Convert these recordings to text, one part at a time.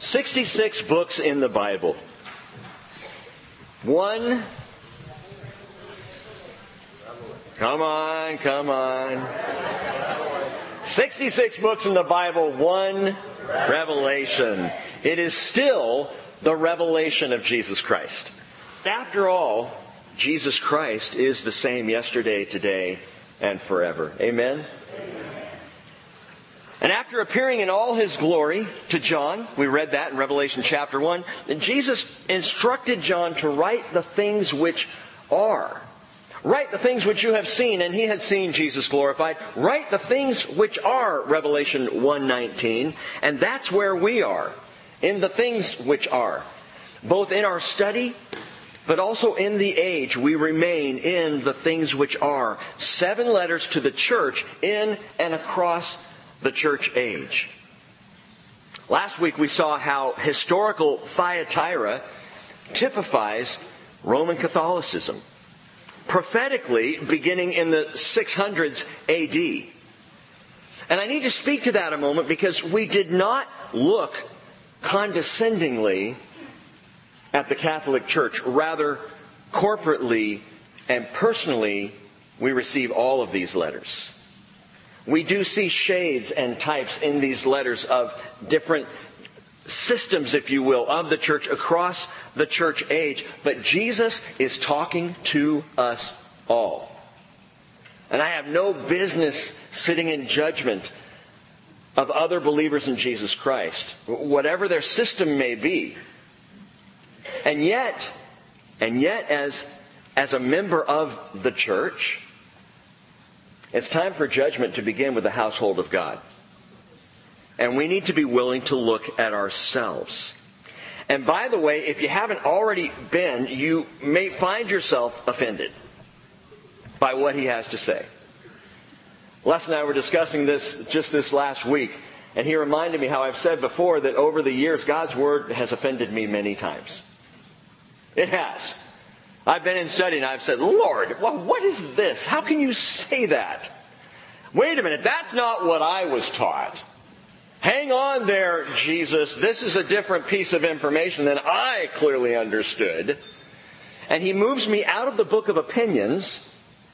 66 books in the Bible. One. Come on. 66 books in the Bible, one revelation. It is still the revelation of Jesus Christ. After all, Jesus Christ is the same yesterday, today, and forever. Amen? And after appearing in all His glory to John, we read that in Revelation chapter 1, Jesus instructed John to write the things which are. Write the things which you have seen, and he had seen Jesus glorified. Write the things which are, Revelation 1:19, and that's where we are, in the things which are. Both in our study, but also in the age, we remain in the things which are. 7 letters to the church in and across the church age. Last week we saw how historical Thyatira typifies Roman Catholicism. Prophetically, beginning in the 600s AD. And I need to speak to that a moment because we did not look condescendingly at the Catholic Church. Rather, corporately and personally, we receive all of these letters. We do see shades and types in these letters of different systems, if you will, of the church across the church age. But Jesus is talking to us all. And I have no business sitting in judgment of other believers in Jesus Christ, whatever their system may be. And yet, as a member of the church, it's time for judgment to begin with the household of God. And we need to be willing to look at ourselves. And by the way, if you haven't already been, you may find yourself offended by what he has to say. Les and I were discussing this just this last week, and he reminded me how I've said before that over the years, God's Word has offended me many times. It has. I've been in study and I've said, Lord, what is this? How can you say that? Wait a minute, that's not what I was taught. Hang on there, Jesus. This is a different piece of information than I clearly understood. And he moves me out of the book of opinions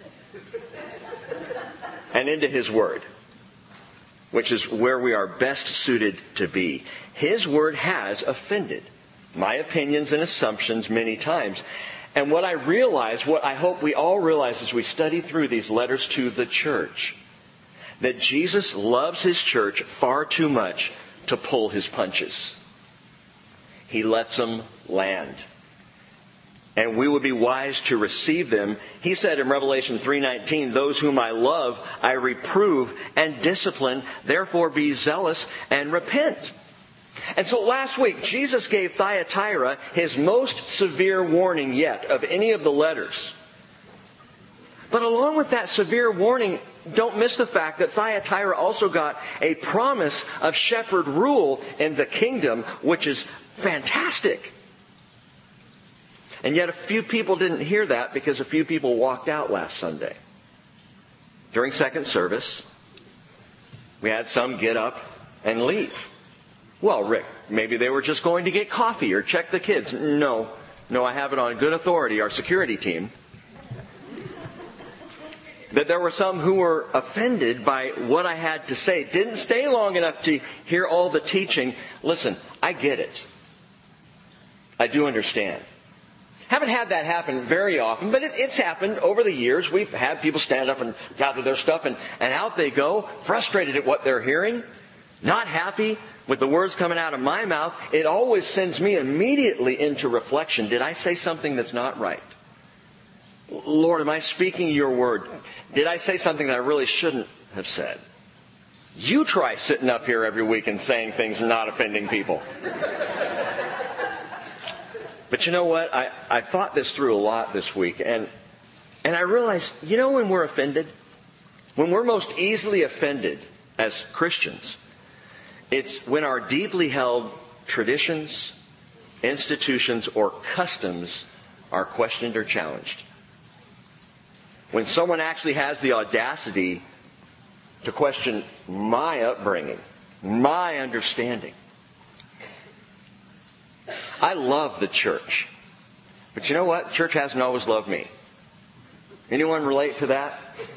and into his Word, which is where we are best suited to be. His Word has offended my opinions and assumptions many times. And what I realize, what I hope we all realize as we study through these letters to the church, that Jesus loves His church far too much to pull His punches. He lets them land. And we would be wise to receive them. He said in Revelation 3:19, those whom I love, I reprove and discipline. Therefore be zealous and repent. And so last week, Jesus gave Thyatira his most severe warning yet of any of the letters. But along with that severe warning, don't miss the fact that Thyatira also got a promise of shepherd rule in the kingdom, which is fantastic. And yet a few people didn't hear that because a few people walked out last Sunday. During second service, we had some get up and leave. Well, Rick, maybe they were just going to get coffee or check the kids. No, I have it on good authority, our security team, that there were some who were offended by what I had to say. Didn't stay long enough to hear all the teaching. Listen, I get it. I do understand. Haven't had that happen very often, but it's happened over the years. We've had people stand up and gather their stuff and out they go, frustrated at what they're hearing, not happy with the words coming out of my mouth. It always sends me immediately into reflection. Did I say something that's not right? Lord, am I speaking your word? Did I say something that I really shouldn't have said? You try sitting up here every week and saying things and not offending people. But you know what? I thought this through a lot this week, and I realized, when we're offended, when we're most easily offended as Christians, it's when our deeply held traditions, institutions, or customs are questioned or challenged. When someone actually has the audacity to question my upbringing, my understanding. I love the church. But you know what? Church hasn't always loved me. Anyone relate to that?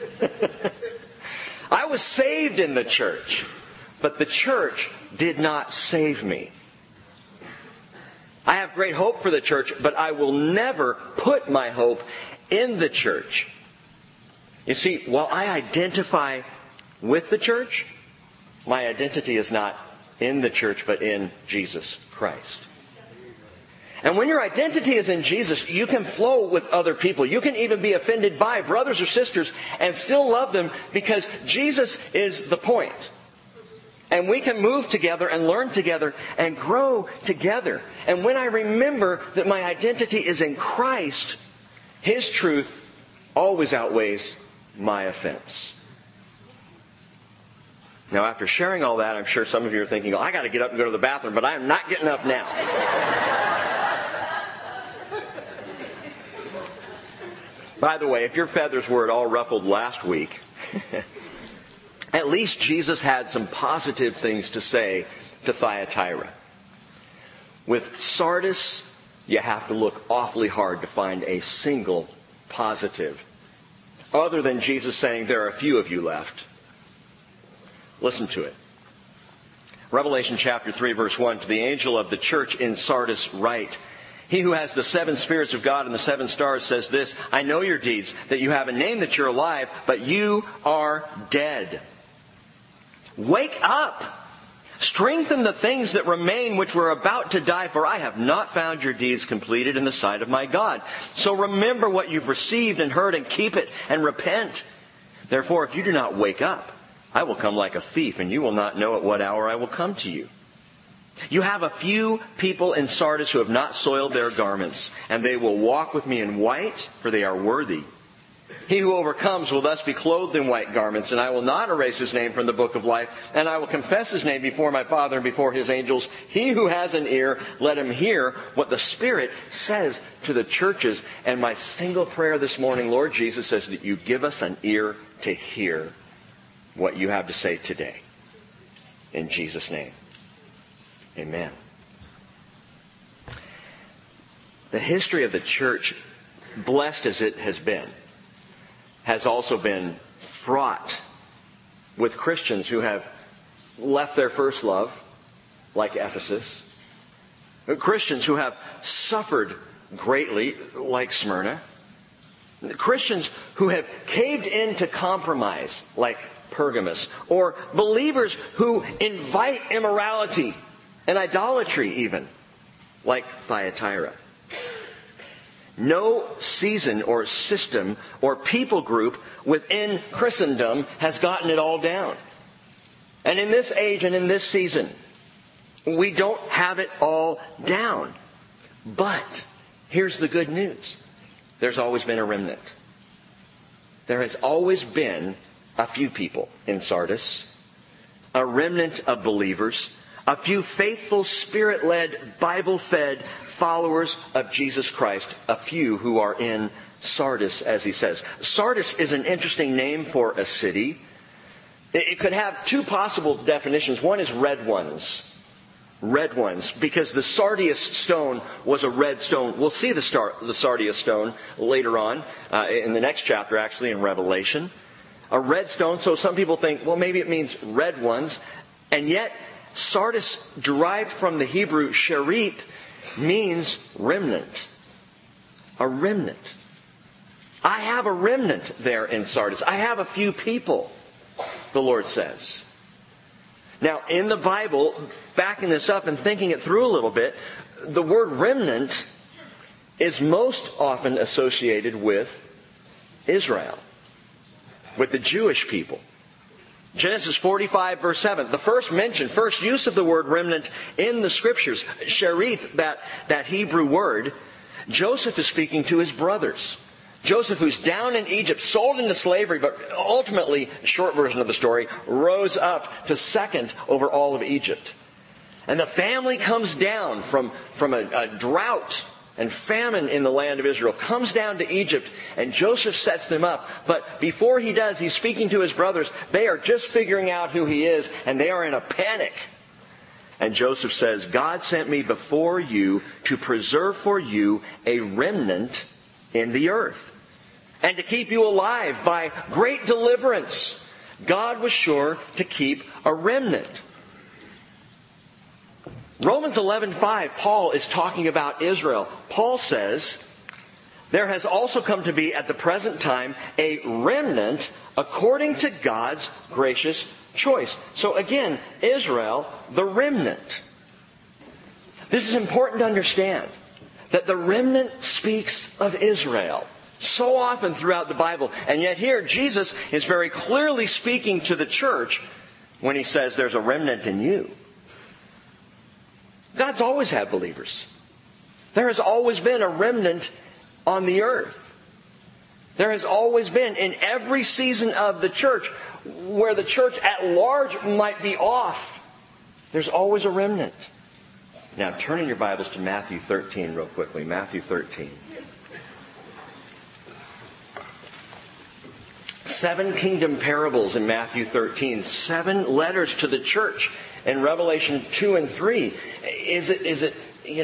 I was saved in the church, but the church did not save me. I have great hope for the church, but I will never put my hope in the church. You see, while I identify with the church, my identity is not in the church, but in Jesus Christ. And when your identity is in Jesus, you can flow with other people. You can even be offended by brothers or sisters and still love them because Jesus is the point. And we can move together and learn together and grow together. And when I remember that my identity is in Christ, His truth always outweighs my offense. Now, after sharing all that, I'm sure some of you are thinking, I got to get up and go to the bathroom, but I am not getting up now. By the way, if your feathers were at all ruffled last week, at least Jesus had some positive things to say to Thyatira. With Sardis, you have to look awfully hard to find a single positive, other than Jesus saying, there are a few of you left. Listen to it. Revelation chapter 3, verse 1, to the angel of the church in Sardis write, he who has the 7 spirits of God and the 7 stars says this, I know your deeds, that you have a name that you're alive, but you are dead. Wake up! Strengthen the things that remain which were about to die, for I have not found your deeds completed in the sight of my God. So remember what you've received and heard and keep it and repent. Therefore, if you do not wake up, I will come like a thief, and you will not know at what hour I will come to you. You have a few people in Sardis who have not soiled their garments, and they will walk with me in white, for they are worthy. He who overcomes will thus be clothed in white garments, and I will not erase his name from the book of life, and I will confess his name before my Father and before his angels. He who has an ear, let him hear what the Spirit says to the churches. And my single prayer this morning, Lord Jesus, says that you give us an ear to hear what you have to say today. In Jesus' name. Amen. The history of the church, blessed as it has been, has also been fraught with Christians who have left their first love, like Ephesus. Christians who have suffered greatly, like Smyrna. Christians who have caved into compromise, like Pergamos. Or believers who invite immorality and idolatry even, like Thyatira. No season or system or people group within Christendom has gotten it all down. And in this age and in this season, we don't have it all down. But here's the good news. There's always been a remnant. There has always been a few people in Sardis, a remnant of believers, a few faithful, Spirit-led, Bible-fed followers of Jesus Christ, a few who are in Sardis, as he says. Sardis is an interesting name for a city. It could have two possible definitions. One is red ones. Red ones, because the sardius stone was a red stone. We'll see the sardius stone later on, in the next chapter, actually, in Revelation. A red stone, so some people think, well, maybe it means red ones. And yet, Sardis, derived from the Hebrew sherith, means remnant. A remnant. I have a remnant there in Sardis. I have a few people, the Lord says. Now, in the Bible, backing this up and thinking it through a little bit, the word remnant is most often associated with Israel, with the Jewish people. Genesis 45, verse 7, the first use of the word remnant in the Scriptures, sherith, that Hebrew word, Joseph is speaking to his brothers. Joseph, who's down in Egypt, sold into slavery, but ultimately, short version of the story, rose up to second over all of Egypt. And the family comes down from a drought and famine in the land of Israel, comes down to Egypt, and Joseph sets them up. But before he does, he's speaking to his brothers. They are just figuring out who he is, and they are in a panic. And Joseph says, God sent me before you to preserve for you a remnant in the earth, and to keep you alive by great deliverance. God was sure to keep a remnant. Romans 11:5, Paul is talking about Israel. Paul says, there has also come to be at the present time a remnant according to God's gracious choice. So again, Israel, the remnant. This is important to understand, that the remnant speaks of Israel so often throughout the Bible. And yet here, Jesus is very clearly speaking to the church when he says there's a remnant in you. God's always had believers. There has always been a remnant on the earth. There has always been, in every season of the church, where the church at large might be off, there's always a remnant. Now turn in your Bibles to Matthew 13 real quickly. Matthew 13. 7 kingdom parables in Matthew 13. 7 letters to the church in Revelation 2 and 3. Is it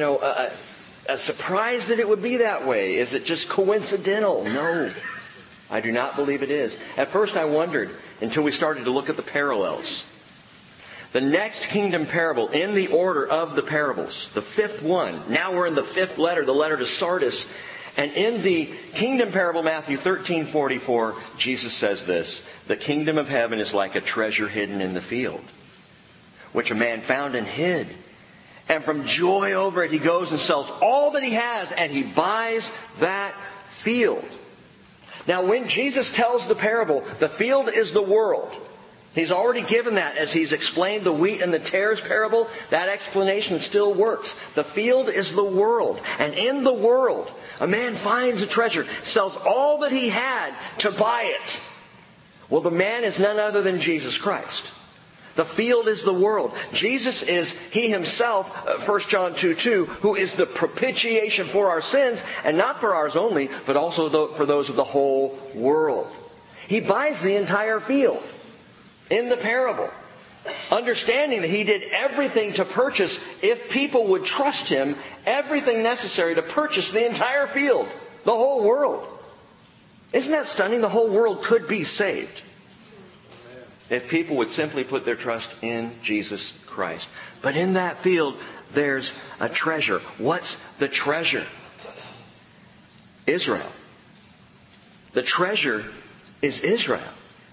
a surprise that it would be that way? Is it just coincidental? No. I do not believe it is. At first I wondered until we started to look at the parallels. The next kingdom parable in the order of the parables, the 5th one. Now we're in the 5th letter, the letter to Sardis. And in the kingdom parable, Matthew 13:44, Jesus says this: the kingdom of heaven is like a treasure hidden in the field, which a man found and hid. And from joy over it, he goes and sells all that he has, and he buys that field. Now, when Jesus tells the parable, the field is the world. He's already given that as he's explained the wheat and the tares parable. That explanation still works. The field is the world. And in the world, a man finds a treasure, sells all that he had to buy it. Well, the man is none other than Jesus Christ. The field is the world. Jesus is He Himself, 1 John 2:2, who is the propitiation for our sins, and not for ours only, but also for those of the whole world. He buys the entire field in the parable, understanding that He did everything to purchase, if people would trust Him, everything necessary to purchase the entire field, the whole world. Isn't that stunning? The whole world could be saved if people would simply put their trust in Jesus Christ. But in that field, there's a treasure. What's the treasure? Israel. The treasure is Israel.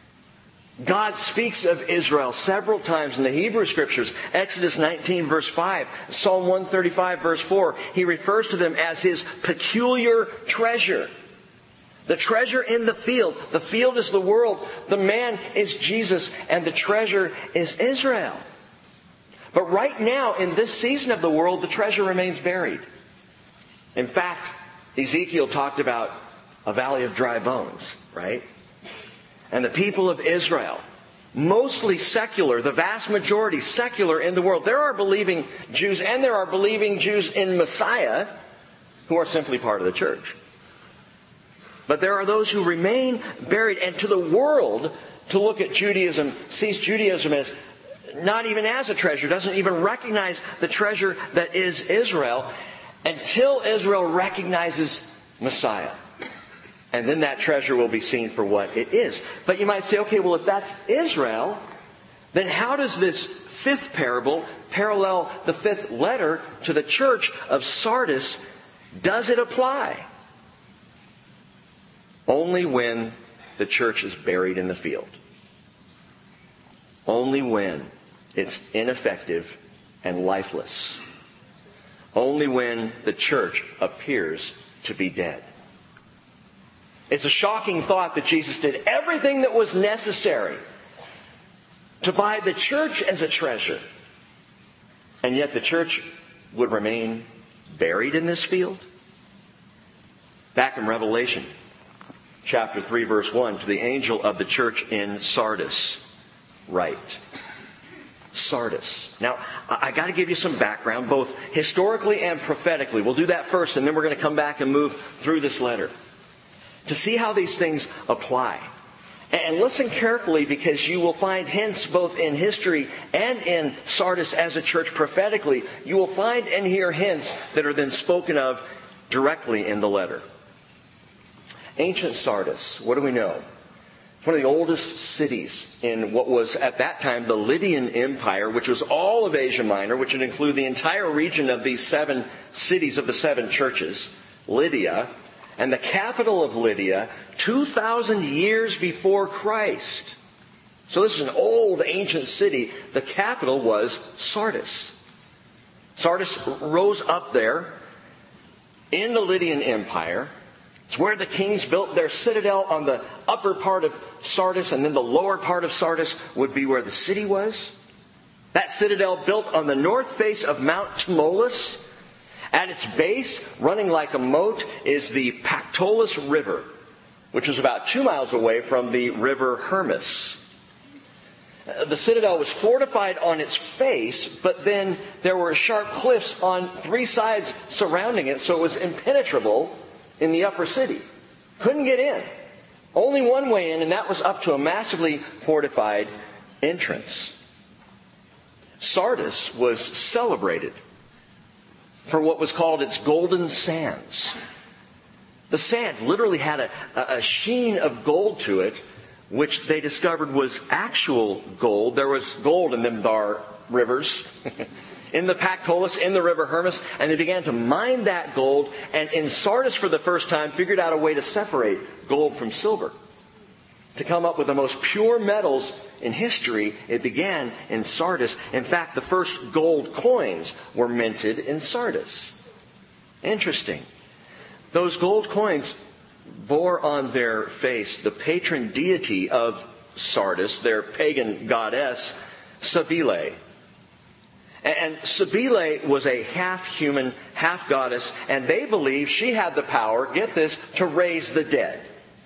God speaks of Israel several times in the Hebrew Scriptures. Exodus 19 verse 5, Psalm 135 verse 4. He refers to them as His peculiar treasure. The treasure in the field. The field is the world. The man is Jesus. And the treasure is Israel. But right now, in this season of the world, the treasure remains buried. In fact, Ezekiel talked about a valley of dry bones, right? And the people of Israel, mostly secular, the vast majority secular in the world. There are believing Jews, and there are believing Jews in Messiah who are simply part of the church. But there are those who remain buried. And to the world, to look at Judaism, sees Judaism as not even as a treasure, doesn't even recognize the treasure that is Israel, until Israel recognizes Messiah. And then that treasure will be seen for what it is. But you might say, okay, well, if that's Israel, then how does this 5th parable parallel the 5th letter to the church of Sardis? Does it apply? Only when the church is buried in the field. Only when it's ineffective and lifeless. Only when the church appears to be dead. It's a shocking thought that Jesus did everything that was necessary to buy the church as a treasure. And yet the church would remain buried in this field. Back in Revelation chapter 3 verse 1, to the angel of the church in Sardis, write. Sardis. Now, I got to give you some background, both historically and prophetically. We'll do that first, and then we're going to come back and move through this letter to see how these things apply. And listen carefully, because you will find hints both in history and in Sardis as a church prophetically. You will find and hear hints that are then spoken of directly in the letter. Ancient Sardis, what do we know? It's one of the oldest cities in what was at that time the Lydian Empire, which was all of Asia Minor, which would include the entire region of these 7 cities of the 7 churches, Lydia, and the capital of Lydia, 2,000 years before Christ. So this is an old, ancient city. The capital was Sardis. Sardis rose up there in the Lydian Empire. It's where the kings built their citadel on the upper part of Sardis, and then the lower part of Sardis would be where the city was. That citadel built on the north face of Mount Tmolus. At its base, running like a moat, is the Pactolus River, which is about 2 miles away from the river Hermus. The citadel was fortified on its face, but then there were sharp cliffs on 3 sides surrounding it, so it was impenetrable in the upper city. Couldn't get in. Only one way in, and that was up to a massively fortified entrance. Sardis was celebrated for what was called its golden sands. The sand literally had a sheen of gold to it, which they discovered was actual gold. There was gold in them Dar rivers, in the Pactolus, in the river Hermus, and they began to mine that gold, and in Sardis for the first time figured out a way to separate gold from silver, to come up with the most pure metals in history. It began in Sardis. In fact, the first gold coins were minted in Sardis. Interesting. Those gold coins bore on their face the patron deity of Sardis, their pagan goddess, Cybele. And Cybele was a half-human, half-goddess, and they believed she had the power, get this, to raise the dead.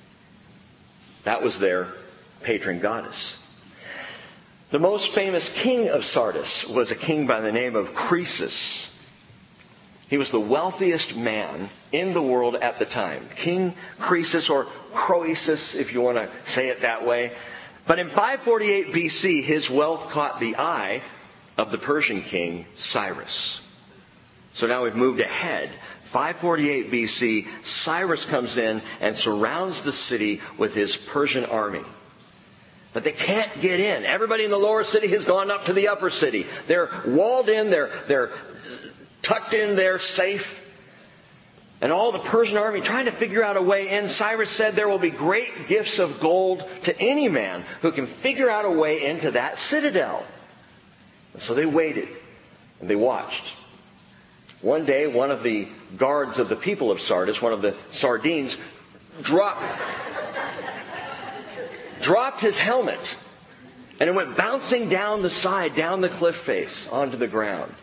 That was their patron goddess. The most famous king of Sardis was a king by the name of Croesus. He was the wealthiest man in the world at the time. King Croesus, or Croesus, if you want to say it that way. But in 548 BC, his wealth caught the eye of the Persian king Cyrus. So now we've moved ahead. 548 BC, Cyrus comes in and surrounds the city with his Persian army. But they can't get in. Everybody in the lower city has gone up to the upper city. They're walled in, they're tucked in there, safe. And all the Persian army trying to figure out a way in. Cyrus said there will be great gifts of gold to any man who can figure out a way into that citadel. And so they waited and they watched. One day, one of the guards of the people of Sardis, one of the Sardines, dropped his helmet, and it went bouncing down the side, down the cliff face, onto the ground.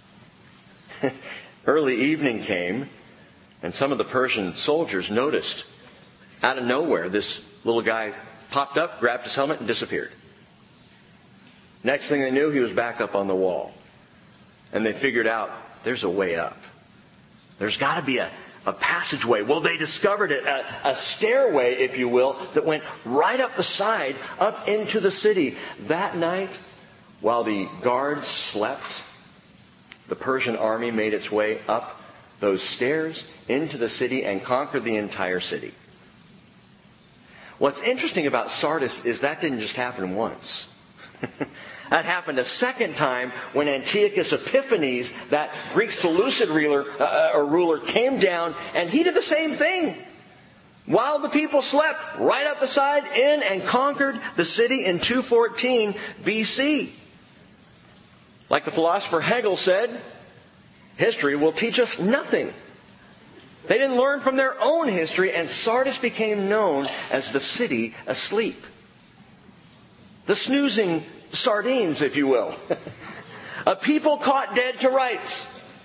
Early evening came, and some of the Persian soldiers noticed, out of nowhere, this little guy popped up, grabbed his helmet, and disappeared. Next thing they knew, he was back up on the wall. And they figured out, there's a way up. There's got to be a passageway. Well, they discovered it, a stairway, if you will, that went right up the side, up into the city. That night, while the guards slept, the Persian army made its way up those stairs into the city and conquered the entire city. What's interesting about Sardis is that didn't just happen once. That happened a second time when Antiochus Epiphanes, that Greek Seleucid ruler, came down, and he did the same thing. While the people slept, right up the side, in and conquered the city in 214 BC. Like the philosopher Hegel said, history will teach us nothing. They didn't learn from their own history, and Sardis became known as the city asleep. The snoozing sardines, if you will. A people caught dead to rights.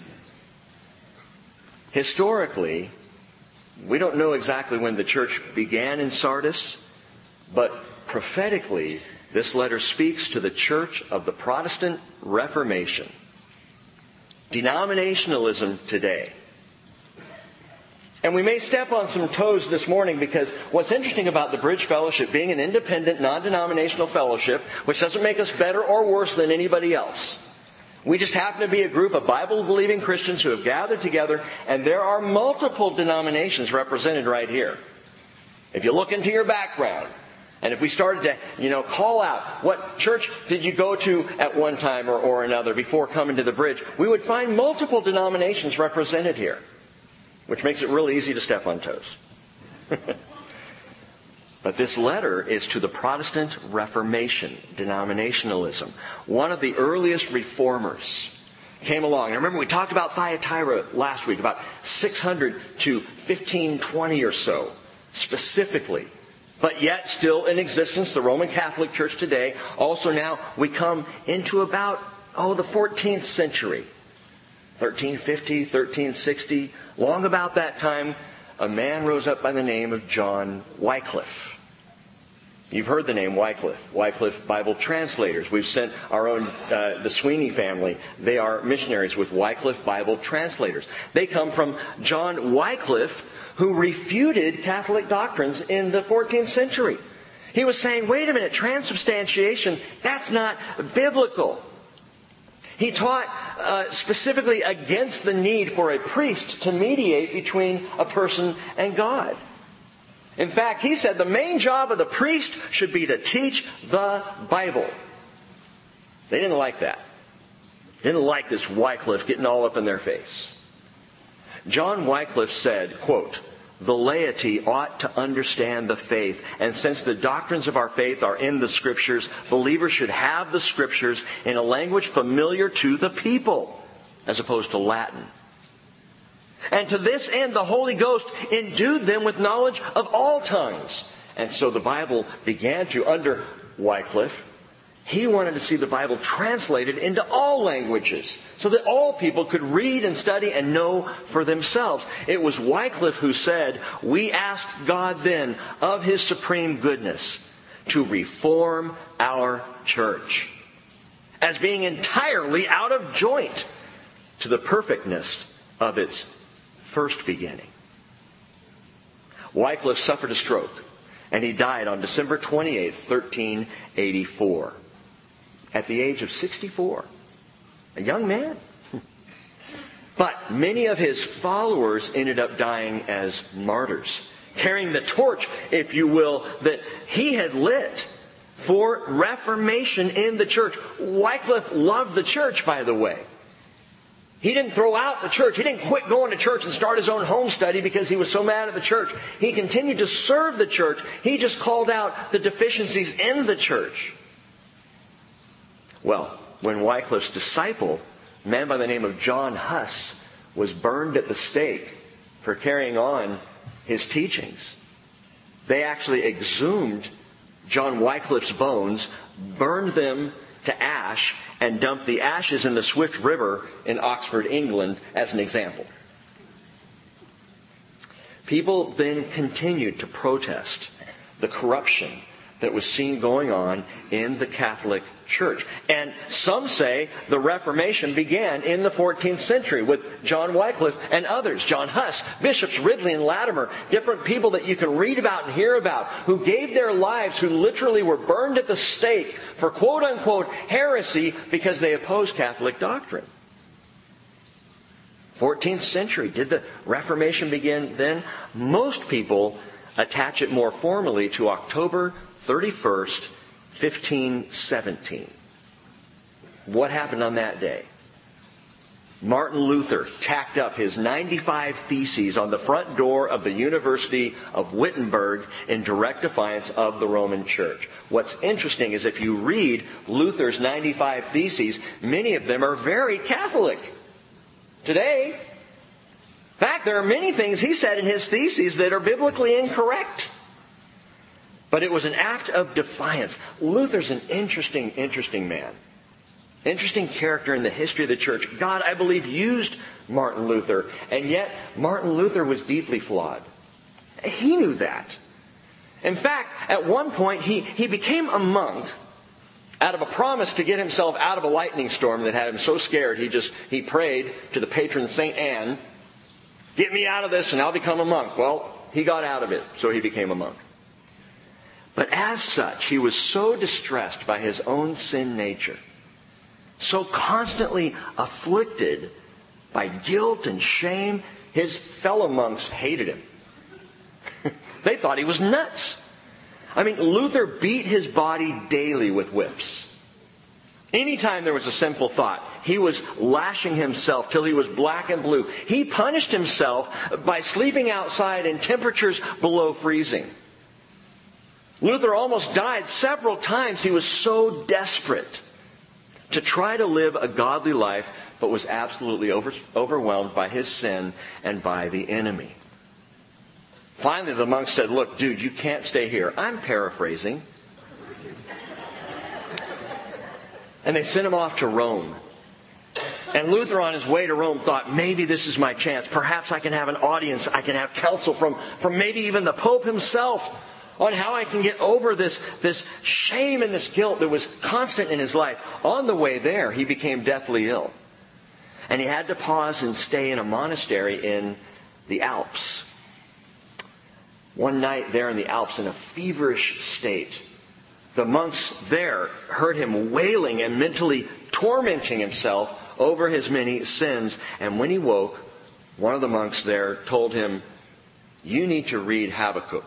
Historically, we don't know exactly when the church began in Sardis, but prophetically, this letter speaks to the church of the Protestant Reformation. Denominationalism today And we may step on some toes this morning because what's interesting about the Bridge Fellowship being an independent, non-denominational fellowship, which doesn't make us better or worse than anybody else. We just happen to be a group of Bible-believing Christians who have gathered together, and there are multiple denominations represented right here. If you look into your background, and if we started to, call out what church did you go to at one time or another before coming to the Bridge, we would find multiple denominations represented here, which makes it really easy to step on toes. But this letter is to the Protestant Reformation, denominationalism. One of the earliest reformers came along. And remember, we talked about Thyatira last week, about 600 to 1520 or so, specifically. But yet still in existence, the Roman Catholic Church today. Also now we come into about, the 14th century. 1350, 1360. Long about that time, a man rose up by the name of John Wycliffe. You've heard the name Wycliffe. Wycliffe Bible Translators. We've sent our own, the Sweeney family. They are missionaries with Wycliffe Bible Translators. They come from John Wycliffe, who refuted Catholic doctrines in the 14th century. He was saying, wait a minute, transubstantiation, that's not biblical. He taught specifically against the need for a priest to mediate between a person and God. In fact, he said the main job of the priest should be to teach the Bible. They didn't like that. They didn't like this Wycliffe getting all up in their face. John Wycliffe said, quote, "The laity ought to understand the faith, and since the doctrines of our faith are in the Scriptures, believers should have the Scriptures in a language familiar to the people, as opposed to Latin. And to this end, the Holy Ghost endued them with knowledge of all tongues." And so the Bible began to, under Wycliffe, he wanted to see the Bible translated into all languages so that all people could read and study and know for themselves. It was Wycliffe who said, "We ask God then of His supreme goodness to reform our church as being entirely out of joint to the perfectness of its first beginning." Wycliffe suffered a stroke, and he died on December 28, 1384, at the age of 64, a young man. But many of his followers ended up dying as martyrs, carrying the torch, if you will, that he had lit for Reformation in the church. Wycliffe loved the church, by the way. He didn't throw out the church. He didn't quit going to church and start his own home study because he was so mad at the church. He continued to serve the church. He just called out the deficiencies in the church. Well, when Wycliffe's disciple, a man by the name of John Huss, was burned at the stake for carrying on his teachings, they actually exhumed John Wycliffe's bones, burned them to ash, and dumped the ashes in the Swift River in Oxford, England, as an example. People then continued to protest the corruption that was seen going on in the Catholic Church. And some say the Reformation began in the 14th century with John Wycliffe and others, John Huss, Bishops Ridley and Latimer, different people that you can read about and hear about, who gave their lives, who literally were burned at the stake for quote-unquote heresy because they opposed Catholic doctrine. 14th century. Did the Reformation begin then? Most people attach it more formally to October 31st, 1517. What happened on that day? Martin Luther tacked up his 95 Theses on the front door of the University of Wittenberg in direct defiance of the Roman Church. What's interesting is if you read Luther's 95 Theses, many of them are very Catholic. Today, in fact, there are many things he said in his theses that are biblically incorrect. But it was an act of defiance. Luther's an interesting man. Interesting character in the history of the church. God, I believe, used Martin Luther. And yet, Martin Luther was deeply flawed. He knew that. In fact, at one point, he became a monk out of a promise to get himself out of a lightning storm that had him so scared he prayed to the patron St. Anne Get me out of this and I'll become a monk. Well, he got out of it, so he became a monk. But as such, he was so distressed by his own sin nature, so constantly afflicted by guilt and shame, his fellow monks hated him. They thought he was nuts. I mean, Luther beat his body daily with whips. Anytime there was a sinful thought, he was lashing himself till he was black and blue. He punished himself by sleeping outside in temperatures below freezing. Luther almost died several times. He was so desperate to try to live a godly life, but was absolutely overwhelmed by his sin and by the enemy. Finally, the monks said, "Look, dude, you can't stay here." I'm paraphrasing. And they sent him off to Rome. And Luther, on his way to Rome, thought, maybe this is my chance. Perhaps I can have an audience. I can have counsel from maybe even the Pope himself on how I can get over this shame and this guilt that was constant in his life. On the way there, he became deathly ill. And he had to pause and stay in a monastery in the Alps. One night there in the Alps, in a feverish state, the monks there heard him wailing and mentally tormenting himself over his many sins. And when he woke, one of the monks there told him, "You need to read Habakkuk."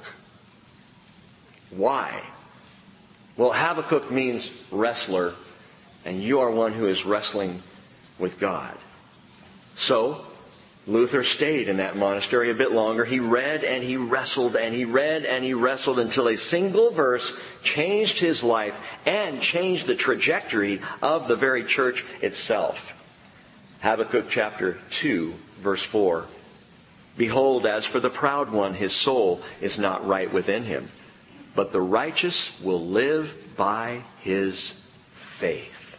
Why? Well, Habakkuk means wrestler, and you are one who is wrestling with God. So, Luther stayed in that monastery a bit longer. He read and he wrestled and he read and he wrestled until a single verse changed his life and changed the trajectory of the very church itself. Habakkuk chapter 2, verse 4. "Behold, as for the proud one, his soul is not right within him, but the righteous will live by his faith."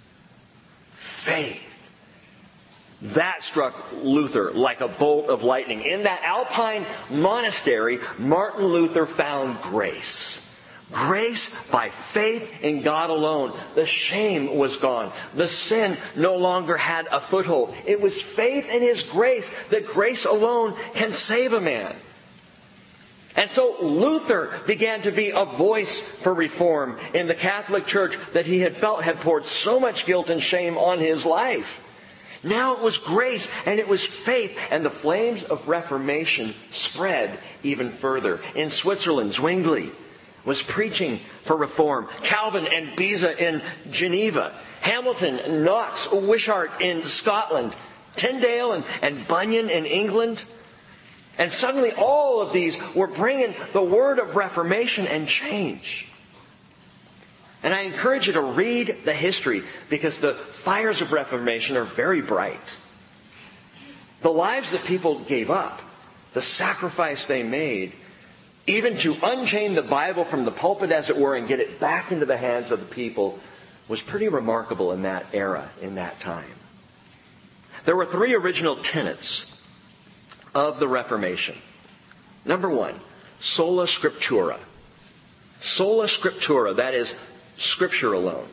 Faith. That struck Luther like a bolt of lightning. In that Alpine monastery, Martin Luther found grace. Grace by faith in God alone. The shame was gone. The sin no longer had a foothold. It was faith in His grace, that grace alone can save a man. And so Luther began to be a voice for reform in the Catholic Church that he had felt had poured so much guilt and shame on his life. Now it was grace and it was faith, and the flames of Reformation spread even further. In Switzerland, Zwingli was preaching for reform. Calvin and Beza in Geneva. Hamilton, Knox, Wishart in Scotland. Tyndale and Bunyan in England. And suddenly all of these were bringing the word of reformation and change. And I encourage you to read the history, because the fires of Reformation are very bright. The lives that people gave up, the sacrifice they made, even to unchain the Bible from the pulpit, as it were, and get it back into the hands of the people, was pretty remarkable in that era, in that time. There were 3 original tenets of the Reformation. Number 1, sola scriptura. Sola scriptura, that is, Scripture alone.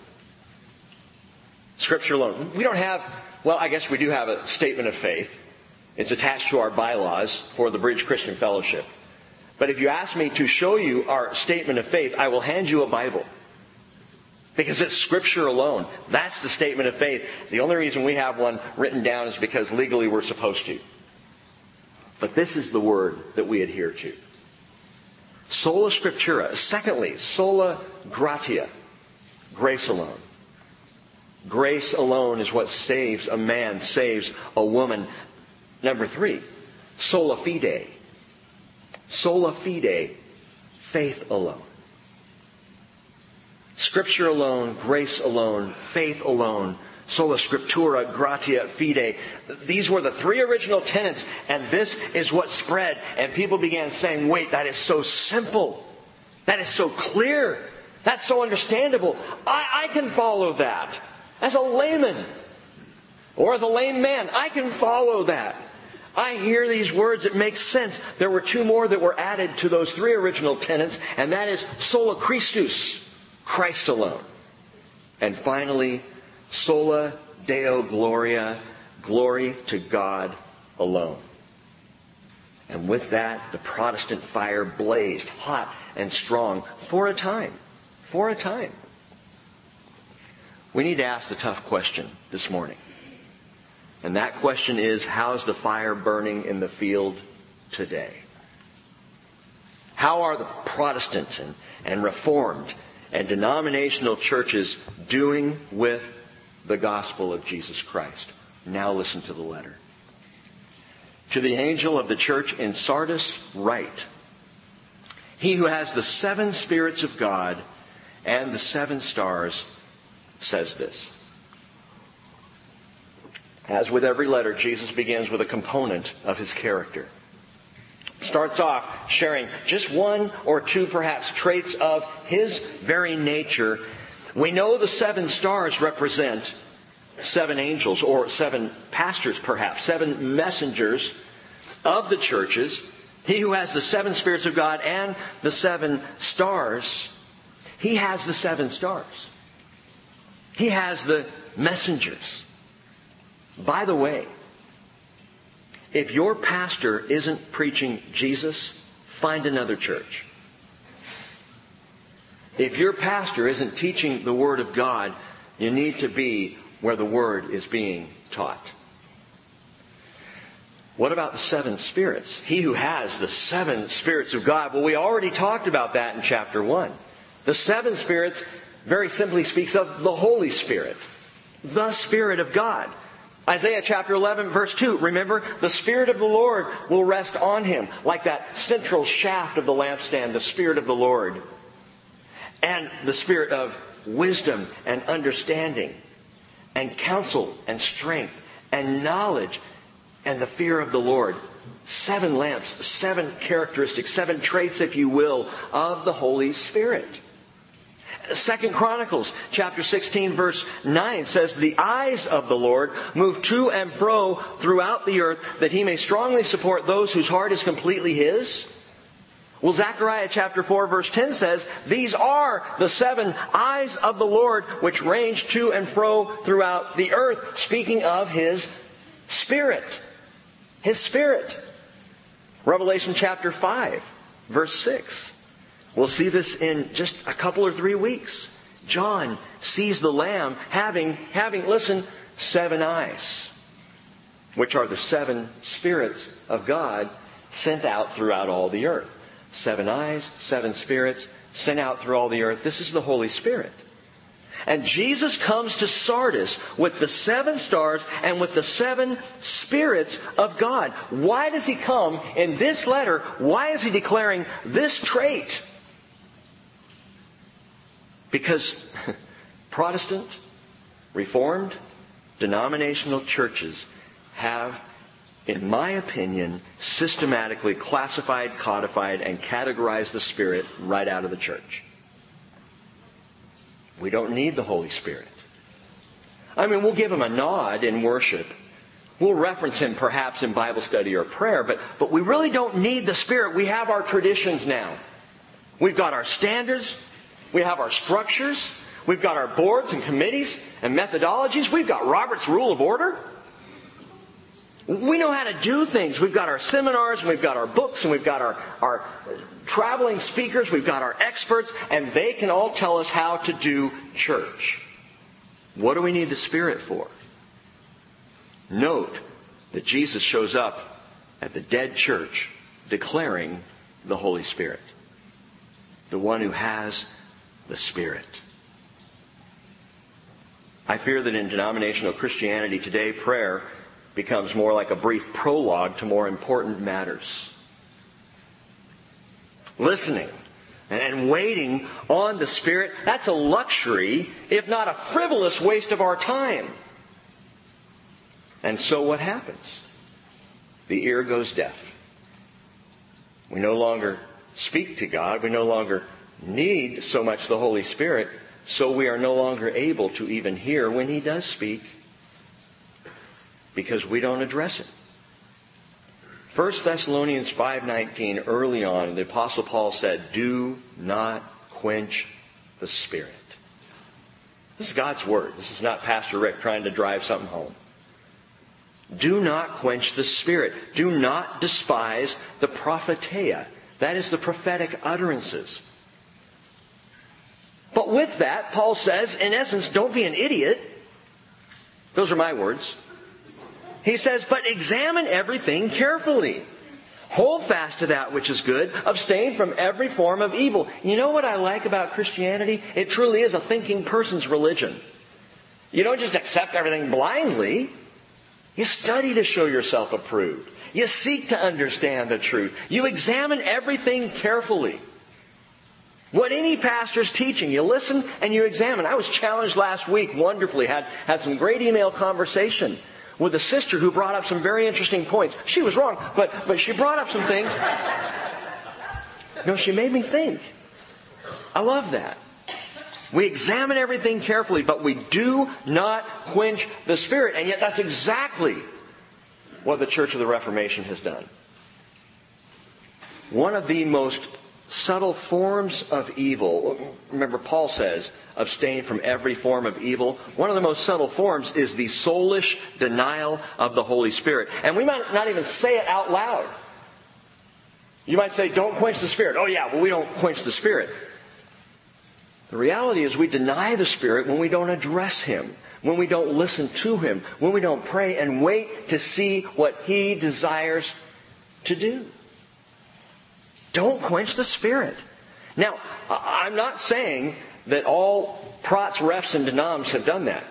Scripture alone. We don't have, well, I guess we do have a statement of faith. It's attached to our bylaws for the Bridge Christian Fellowship. But if you ask me to show you our statement of faith, I will hand you a Bible. Because it's Scripture alone. That's the statement of faith. The only reason we have one written down is because legally we're supposed to. But this is the word that we adhere to. Sola scriptura. Secondly, sola gratia. Grace alone. Grace alone is what saves a man, saves a woman. Number 3, sola fide. Sola fide. Faith alone. Scripture alone, grace alone, faith alone. Sola scriptura, gratia, fide. These were the 3 original tenets, and this is what spread. And people began saying, wait, that is so simple. That is so clear. That's so understandable. I can follow that. As a layman, or as a lame man, I can follow that. I hear these words, it makes sense. There were 2 more that were added to those 3 original tenets, and that is sola Christus, Christ alone. And finally, sola Deo Gloria, glory to God alone. And with that, the Protestant fire blazed hot and strong for a time. For a time. We need to ask the tough question this morning. And that question is, how's the fire burning in the field today? How are the Protestant and Reformed and denominational churches doing with the gospel of Jesus Christ? Now listen to the letter. To the angel of the church in Sardis write, He who has the 7 spirits of God and the 7 stars says this. As with every letter, Jesus begins with a component of his character. Starts off sharing just 1 or 2 perhaps traits of his very nature. We know the 7 stars represent 7 angels, or 7 pastors perhaps, 7 messengers of the churches. He who has the 7 spirits of God and the 7 stars, he has the 7 stars. He has the messengers. By the way, if your pastor isn't preaching Jesus, find another church. If your pastor isn't teaching the Word of God, you need to be where the Word is being taught. What about the 7 spirits? He who has the 7 spirits of God. Well, we already talked about that in chapter 1. The 7 spirits very simply speaks of the Holy Spirit, the Spirit of God. Isaiah chapter 11 verse 2, remember, the Spirit of the Lord will rest on him, like that central shaft of the lampstand, the Spirit of the Lord. And the Spirit of wisdom and understanding, and counsel and strength and knowledge and the fear of the Lord. 7 lamps, 7 characteristics, 7 traits, if you will, of the Holy Spirit. 2 Chronicles chapter 16 verse 9 says, The eyes of the Lord move to and fro throughout the earth, that he may strongly support those whose heart is completely his. Well, Zechariah chapter 4 verse 10 says, These are the 7 eyes of the Lord which range to and fro throughout the earth, speaking of his Spirit. His Spirit. Revelation chapter 5 verse 6. We'll see this in just a couple or 3 weeks. John sees the Lamb having, listen, 7 eyes, which are the 7 spirits of God sent out throughout all the earth. 7 eyes, 7 spirits, sent out through all the earth. This is the Holy Spirit. And Jesus comes to Sardis with the 7 stars and with the 7 spirits of God. Why does he come in this letter? Why is he declaring this trait? Because Protestant, Reformed, denominational churches have, in my opinion, systematically classified, codified, and categorized the Spirit right out of the church. We don't need the Holy Spirit. I mean, we'll give him a nod in worship. We'll reference him perhaps in Bible study or prayer, but we really don't need the Spirit. We have our traditions now. We've got our standards. We have our structures. We've got our boards and committees and methodologies. We've got Robert's Rule of Order. We know how to do things. We've got our seminars, and we've got our books, and we've got our traveling speakers. We've got our experts, and they can all tell us how to do church. What do we need the Spirit for? Note that Jesus shows up at the dead church declaring the Holy Spirit. The one who has the Spirit. I fear that in denominational Christianity today, prayer becomes more like a brief prologue to more important matters. Listening and waiting on the Spirit, that's a luxury, if not a frivolous waste of our time. And so what happens? The ear goes deaf. We no longer speak to God. We no longer need so much the Holy Spirit, so we are no longer able to even hear when He does speak, because we don't address it. 1 Thessalonians 5:19, early on, the Apostle Paul said, "Do not quench the Spirit." This is God's Word. This is not Pastor Rick trying to drive something home. Do not quench the Spirit. Do not despise the prophetia. That is the prophetic utterances. But with that, Paul says, in essence, don't be an idiot. Those are my words. He says, but examine everything carefully. Hold fast to that which is good. Abstain from every form of evil. You know what I like about Christianity? It truly is a thinking person's religion. You don't just accept everything blindly. You study to show yourself approved. You seek to understand the truth. You examine everything carefully. What any pastor's teaching, you listen and you examine. I was challenged last week wonderfully. Had some great email conversation with a sister who brought up some very interesting points. She was wrong, but she brought up some things. No, she made me think. I love that. We examine everything carefully, but we do not quench the Spirit. And yet that's exactly what the Church of the Reformation has done. One of the most subtle forms of evil, remember Paul says, abstain from every form of evil. One of the most subtle forms is the soulish denial of the Holy Spirit. And we might not even say it out loud. You might say, don't quench the Spirit. Oh yeah, well we don't quench the Spirit. The reality is we deny the Spirit when we don't address Him, when we don't listen to Him, when we don't pray and wait to see what He desires to do. Don't quench the Spirit. Now, I'm not saying that all prots, refs, and denoms have done that.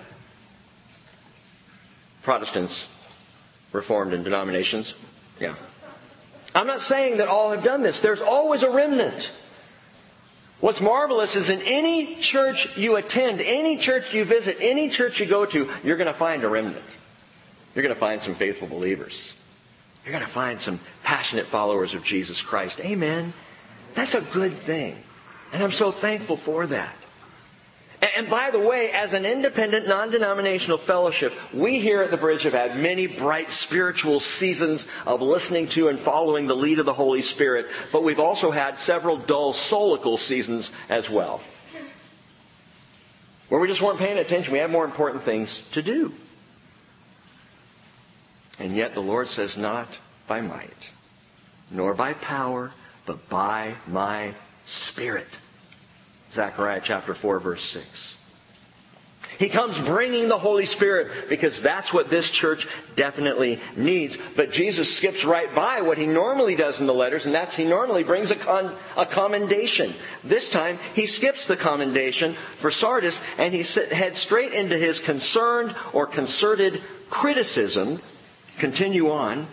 Protestants, Reformed, and denominations. Yeah. I'm not saying that all have done this. There's always a remnant. What's marvelous is in any church you attend, any church you visit, any church you go to, you're going to find a remnant. You're going to find some faithful believers. You're going to find some passionate followers of Jesus Christ. Amen. That's a good thing. And I'm so thankful for that. And by the way, as an independent, non-denominational fellowship, we here at the Bridge have had many bright spiritual seasons of listening to and following the lead of the Holy Spirit. But we've also had several dull, soulical seasons as well, where we just weren't paying attention. We had more important things to do. And yet the Lord says, not by might, nor by power, but by my Spirit. Zechariah chapter 4, verse 6. He comes bringing the Holy Spirit because that's what this church definitely needs. But Jesus skips right by what He normally does in the letters, and that's He normally brings a commendation. This time, He skips the commendation for Sardis, and He heads straight into His concerned or concerted criticism. Continue on.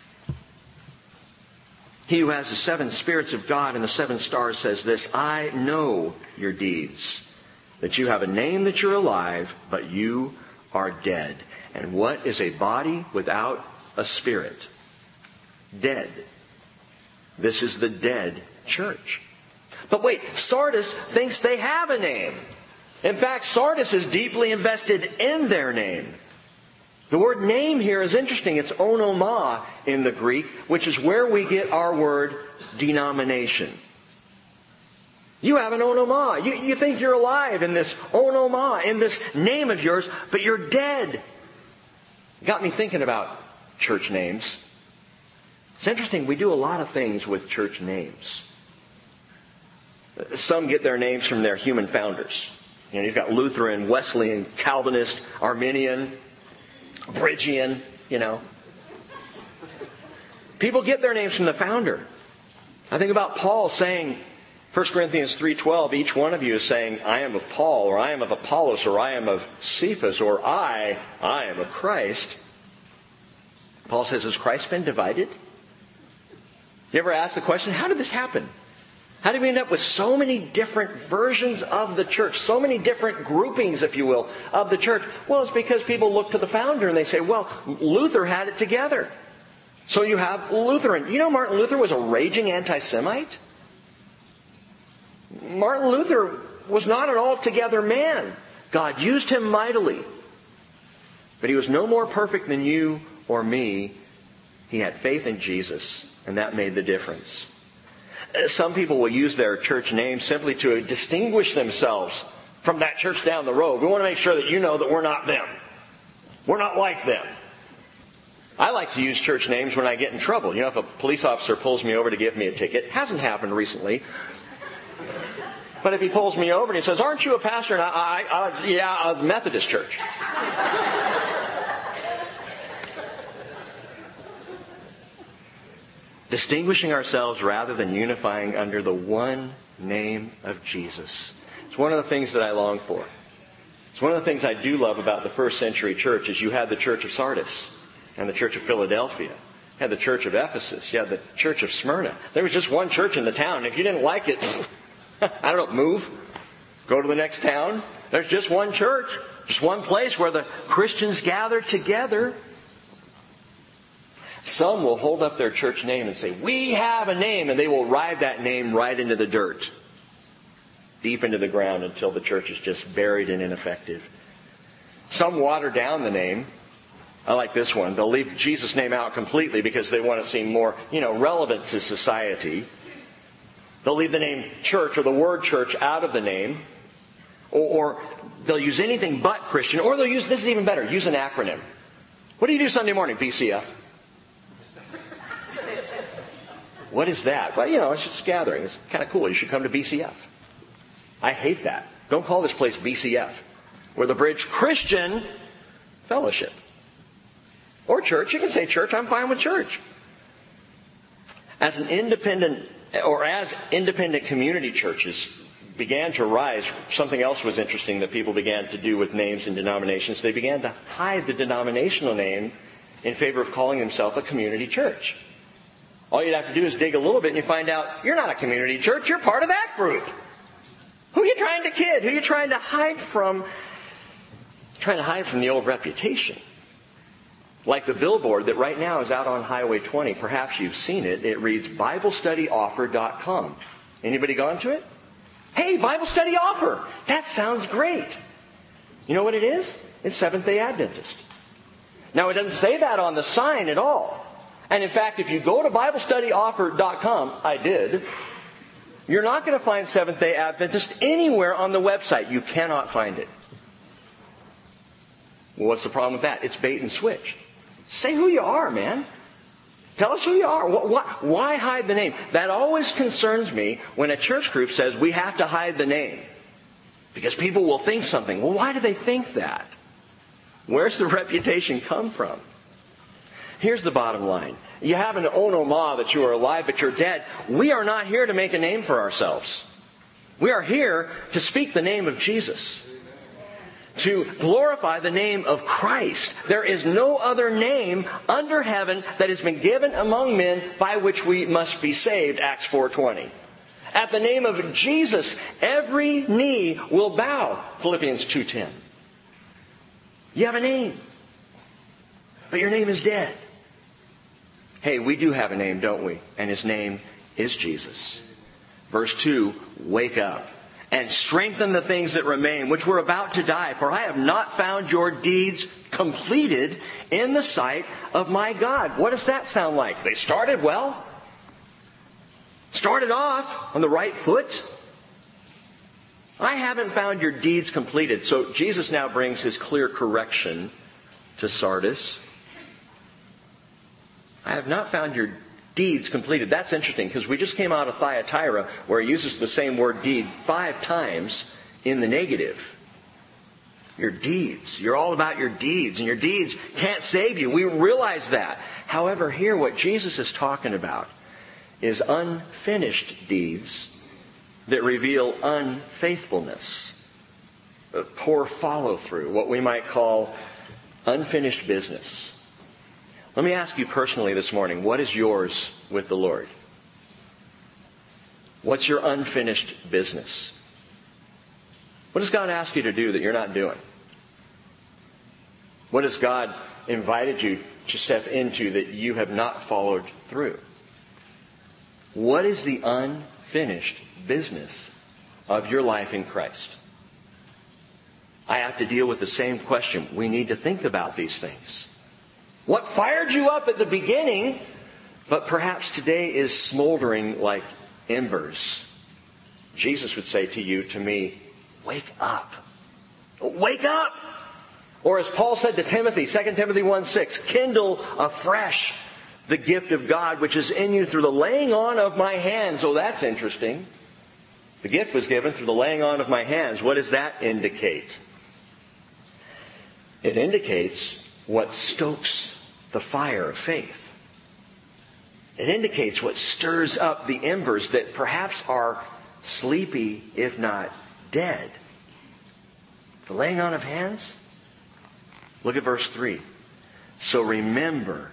He who has the 7 spirits of God and the 7 stars says this, I know your deeds, that you have a name that you're alive, but you are dead. And what is a body without a spirit? Dead. This is the dead church. But wait, Sardis thinks they have a name. In fact, Sardis is deeply invested in their name. The word name here is interesting. It's onoma in the Greek, which is where we get our word denomination. You have an onoma. You think you're alive in this onoma, in this name of yours, but you're dead. Got me thinking about church names. It's interesting. We do a lot of things with church names. Some get their names from their human founders. You know, you've got Lutheran, Wesleyan, Calvinist, Arminian, Phrygian, you know. People get their names from the founder. I think about Paul saying, 1 Corinthians 3:12, each one of you is saying, I am of Paul, or I am of Apollos, or I am of Cephas, or I am of Christ. Paul says, has Christ been divided? You ever ask the question, how did this happen? How did we end up with so many different versions of the church? So many different groupings, if you will, of the church? Well, it's because people look to the founder and they say, well, Luther had it together. So you have Lutheran. You know Martin Luther was a raging anti-Semite? Martin Luther was not an altogether man. God used him mightily. But he was no more perfect than you or me. He had faith in Jesus, and that made the difference. Some people will use their church name simply to distinguish themselves from that church down the road. We want to make sure that you know that we're not them. We're not like them. I like to use church names when I get in trouble. If a police officer pulls me over to give me a ticket, hasn't happened recently. But if he pulls me over and he says, "Aren't you a pastor?" And yeah, a Methodist church. Distinguishing ourselves rather than unifying under the one name of Jesus. It's one of the things that I long for. It's one of the things I do love about the first century church is you had the church of Sardis and the church of Philadelphia. You had the church of Ephesus. You had the church of Smyrna. There was just one church in the town. If you didn't like it, I don't know, move. Go to the next town. There's just one church. Just one place where the Christians gather together. Some will hold up their church name and say, "We have a name," and they will ride that name right into the dirt, deep into the ground until the church is just buried and ineffective. Some water down the name. I like this one. They'll leave Jesus' name out completely because they want to seem more, relevant to society. They'll leave the name church or the word church out of the name. Or they'll use anything but Christian. Or they'll use, this is even better, use an acronym. What do you do Sunday morning? BCF. What is that? Well, it's just gathering. It's kind of cool. You should come to BCF. I hate that. Don't call this place BCF. We're the Bridge Christian Fellowship. Or church. You can say church. I'm fine with church. As independent community churches began to rise, something else was interesting that people began to do with names and denominations. They began to hide the denominational name in favor of calling themselves a community church. All you'd have to do is dig a little bit and you find out you're not a community church. You're part of that group. Who are you trying to kid? Who are you trying to hide from? Trying to hide from the old reputation. Like the billboard that right now is out on Highway 20. Perhaps you've seen it. It reads BibleStudyOffer.com. Anybody gone to it? Hey, Bible Study Offer. That sounds great. You know what it is? It's Seventh-day Adventist. Now, it doesn't say that on the sign at all. And in fact, if you go to BibleStudyOffer.com, I did, you're not going to find Seventh-day Adventist anywhere on the website. You cannot find it. Well, what's the problem with that? It's bait and switch. Say who you are, man. Tell us who you are. Why hide the name? That always concerns me when a church group says we have to hide the name. Because people will think something. Well, why do they think that? Where's the reputation come from? Here's the bottom line. You have an onomah that you are alive but you're dead. We are not here to make a name for ourselves. We are here to speak the name of Jesus. To glorify the name of Christ. There is no other name under heaven that has been given among men by which we must be saved. Acts 4:20. At the name of Jesus, every knee will bow. Philippians 2:10. You have a name, but your name is dead. Hey, we do have a name, don't we? And His name is Jesus. Verse 2, wake up and strengthen the things that remain, which were about to die. For I have not found your deeds completed in the sight of my God. What does that sound like? They started well. Started off on the right foot. I haven't found your deeds completed. So Jesus now brings His clear correction to Sardis. I have not found your deeds completed. That's interesting because we just came out of Thyatira where He uses the same word deed 5 times in the negative. Your deeds. You're all about your deeds, and your deeds can't save you. We realize that. However, here what Jesus is talking about is unfinished deeds that reveal unfaithfulness, poor follow-through, what we might call unfinished business. Let me ask you personally this morning, what is yours with the Lord? What's your unfinished business? What does God ask you to do that you're not doing? What has God invited you to step into that you have not followed through? What is the unfinished business of your life in Christ? I have to deal with the same question. We need to think about these things. What fired you up at the beginning, but perhaps today is smoldering like embers? Jesus would say to you, to me, wake up. Wake up! Or as Paul said to Timothy, 2 Timothy 1:6, kindle afresh the gift of God which is in you through the laying on of my hands. Oh, that's interesting. The gift was given through the laying on of my hands. What does that indicate? It indicates what stokes the fire of faith. It indicates what stirs up the embers that perhaps are sleepy, if not dead. The laying on of hands? Look at verse 3. So remember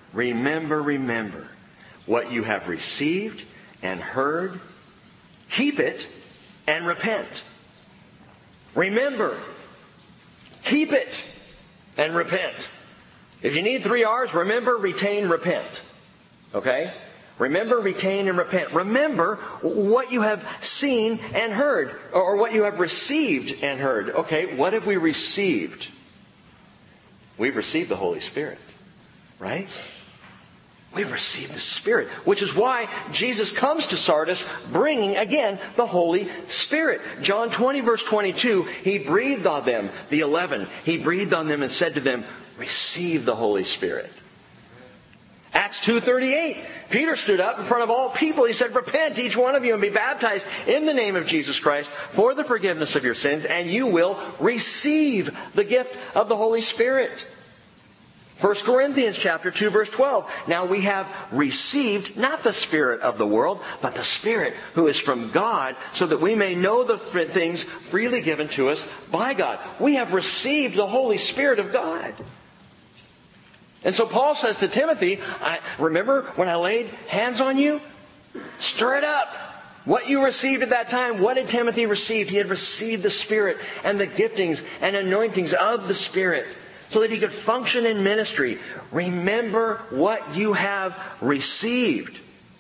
what you have received and heard. Keep it and repent. Remember. Keep it and repent. If you need 3 R's, remember, retain, repent. Okay? Remember, retain, and repent. Remember what you have seen and heard, or what you have received and heard. Okay, what have we received? We've received the Holy Spirit, right? We've received the Spirit, which is why Jesus comes to Sardis bringing, again, the Holy Spirit. John 20, verse 22, He breathed on them, the 11. He breathed on them and said to them, receive the Holy Spirit. Acts 2:38, Peter stood up in front of all people. He said, repent, each one of you, and be baptized in the name of Jesus Christ for the forgiveness of your sins, and you will receive the gift of the Holy Spirit. 1 Corinthians chapter 2, verse 12. Now we have received not the spirit of the world, but the Spirit who is from God, so that we may know the things freely given to us by God. We have received the Holy Spirit of God. And so Paul says to Timothy, remember when I laid hands on you? Stir it up. What you received at that time, what did Timothy receive? He had received the Spirit and the giftings and anointings of the Spirit so that he could function in ministry. Remember what you have received.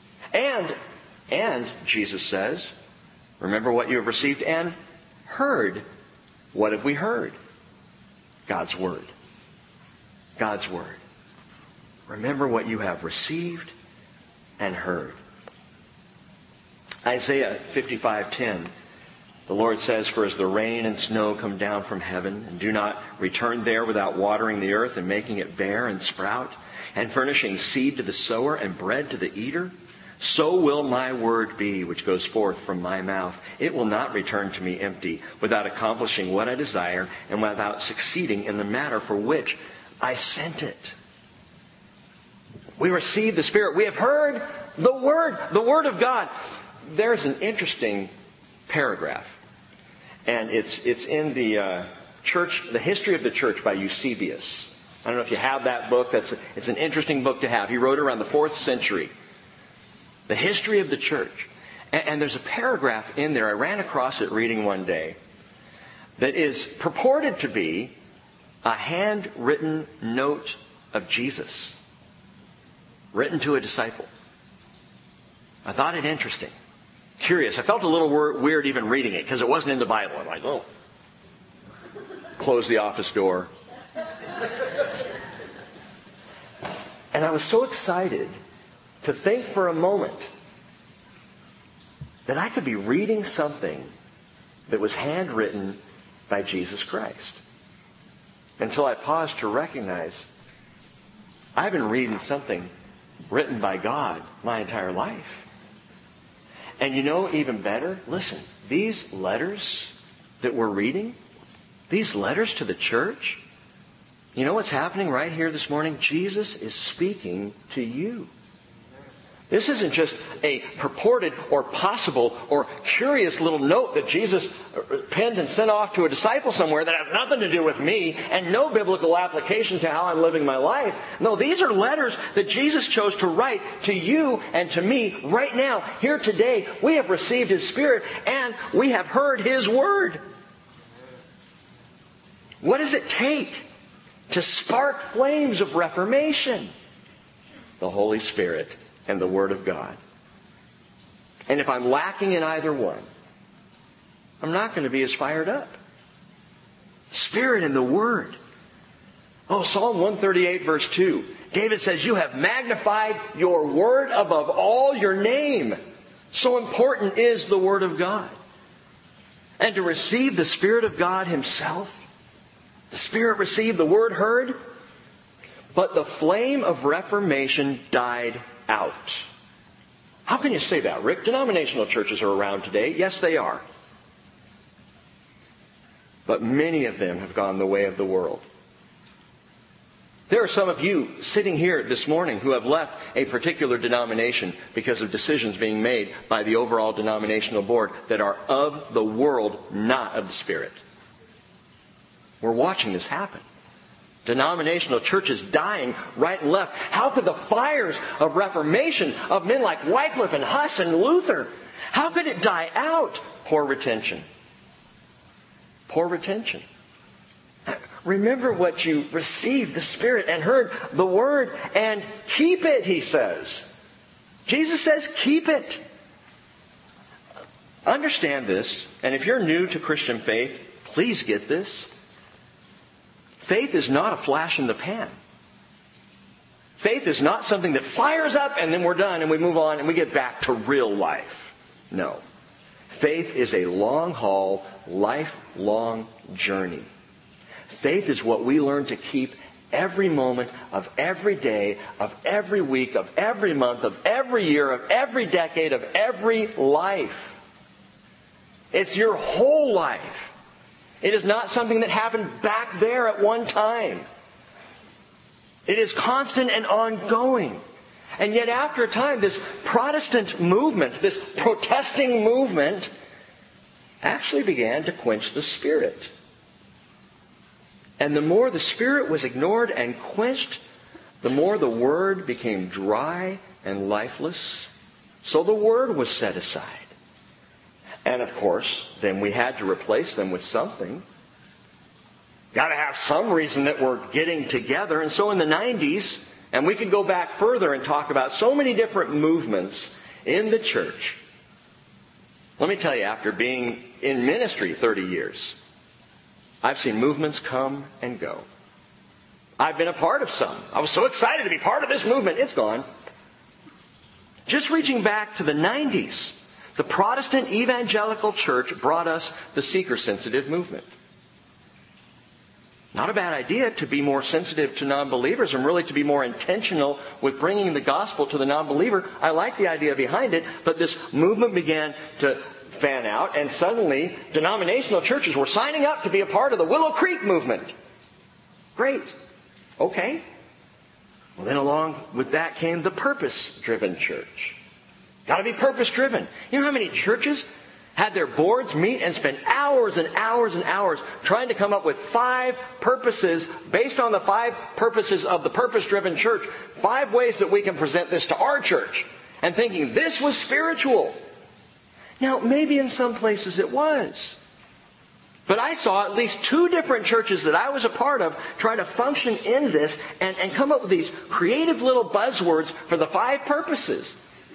And Jesus says, remember what you have received and heard. What have we heard? God's Word. God's Word. Remember what you have received and heard. Isaiah 55:10. The Lord says, for as the rain and snow come down from heaven and do not return there without watering the earth and making it bear and sprout and furnishing seed to the sower and bread to the eater, so will my word be which goes forth from my mouth. It will not return to me empty, without accomplishing what I desire and without succeeding in the matter for which I sent it. We receive the Spirit. We have heard the Word of God. There's an interesting paragraph. And it's in the church, The History of the Church by Eusebius. I don't know if you have that book. It's an interesting book to have. He wrote it around the 4th century. The History of the Church. And there's a paragraph in there, I ran across it reading one day, that is purported to be a handwritten note of Jesus, written to a disciple. I thought it interesting. Curious. I felt a little weird even reading it because it wasn't in the Bible. I'm like, oh. Close the office door. And I was so excited to think for a moment that I could be reading something that was handwritten by Jesus Christ. Until I paused to recognize I've been reading something written by God my entire life. And you know, even better, listen, these letters that we're reading, these letters to the church, you know what's happening right here this morning? Jesus is speaking to you. This isn't just a purported or possible or curious little note that Jesus penned and sent off to a disciple somewhere that has nothing to do with me and no biblical application to how I'm living my life. No, these are letters that Jesus chose to write to you and to me right now. Here today, we have received His Spirit and we have heard His Word. What does it take to spark flames of reformation? The Holy Spirit and the Word of God. And if I'm lacking in either one, I'm not going to be as fired up. Spirit and the Word. Oh, Psalm 138 verse 2. David says, you have magnified your Word above all your name. So important is the Word of God. And to receive the Spirit of God Himself, The Spirit received, the Word heard, but the flame of Reformation died out. How can you say that, Rick? Denominational churches are around today. Yes, they are. But many of them have gone the way of the world. There are some of you sitting here this morning who have left a particular denomination because of decisions being made by the overall denominational board that are of the world, not of the Spirit. We're watching this happen. Denominational churches dying right and left. How could the fires of Reformation, of men like Wycliffe and Huss and Luther, how could it die out? Poor retention. Poor retention. Remember what you received, the Spirit, and heard the Word, and keep it, he says. Jesus says, keep it. Understand this, and if you're new to Christian faith, please get this. Faith is not a flash in the pan. Faith is not something that fires up and then we're done and we move on and we get back to real life. No. Faith is a long-haul, lifelong journey. Faith is what we learn to keep every moment of every day, of every week, of every month, of every year, of every decade, of every life. It's your whole life. It is not something that happened back there at one time. It is constant and ongoing. And yet after a time, this Protestant movement, this protesting movement, actually began to quench the Spirit. And the more the Spirit was ignored and quenched, the more the Word became dry and lifeless. So the Word was set aside. And of course, then we had to replace them with something. Got to have some reason that we're getting together. And so in the 90s, and we could go back further and talk about so many different movements in the church. Let me tell you, after being in ministry 30 years, I've seen movements come and go. I've been a part of some. I was so excited to be part of this movement. It's gone. Just reaching back to the 90s, the Protestant evangelical church brought us the seeker-sensitive movement. Not a bad idea to be more sensitive to non-believers and really to be more intentional with bringing the gospel to the non-believer. I like the idea behind it, but this movement began to fan out, and suddenly denominational churches were signing up to be a part of the Willow Creek movement. Great. Okay. Well, then along with that came the purpose-driven church. Got to be purpose-driven. You know how many churches had their boards meet and spend hours and hours and hours trying to come up with 5 purposes based on the 5 purposes of the purpose-driven church. 5 ways that we can present this to our church. And thinking this was spiritual. Now, maybe in some places it was. But I saw at least 2 different churches that I was a part of try to function in this and come up with these creative little buzzwords for the 5 purposes.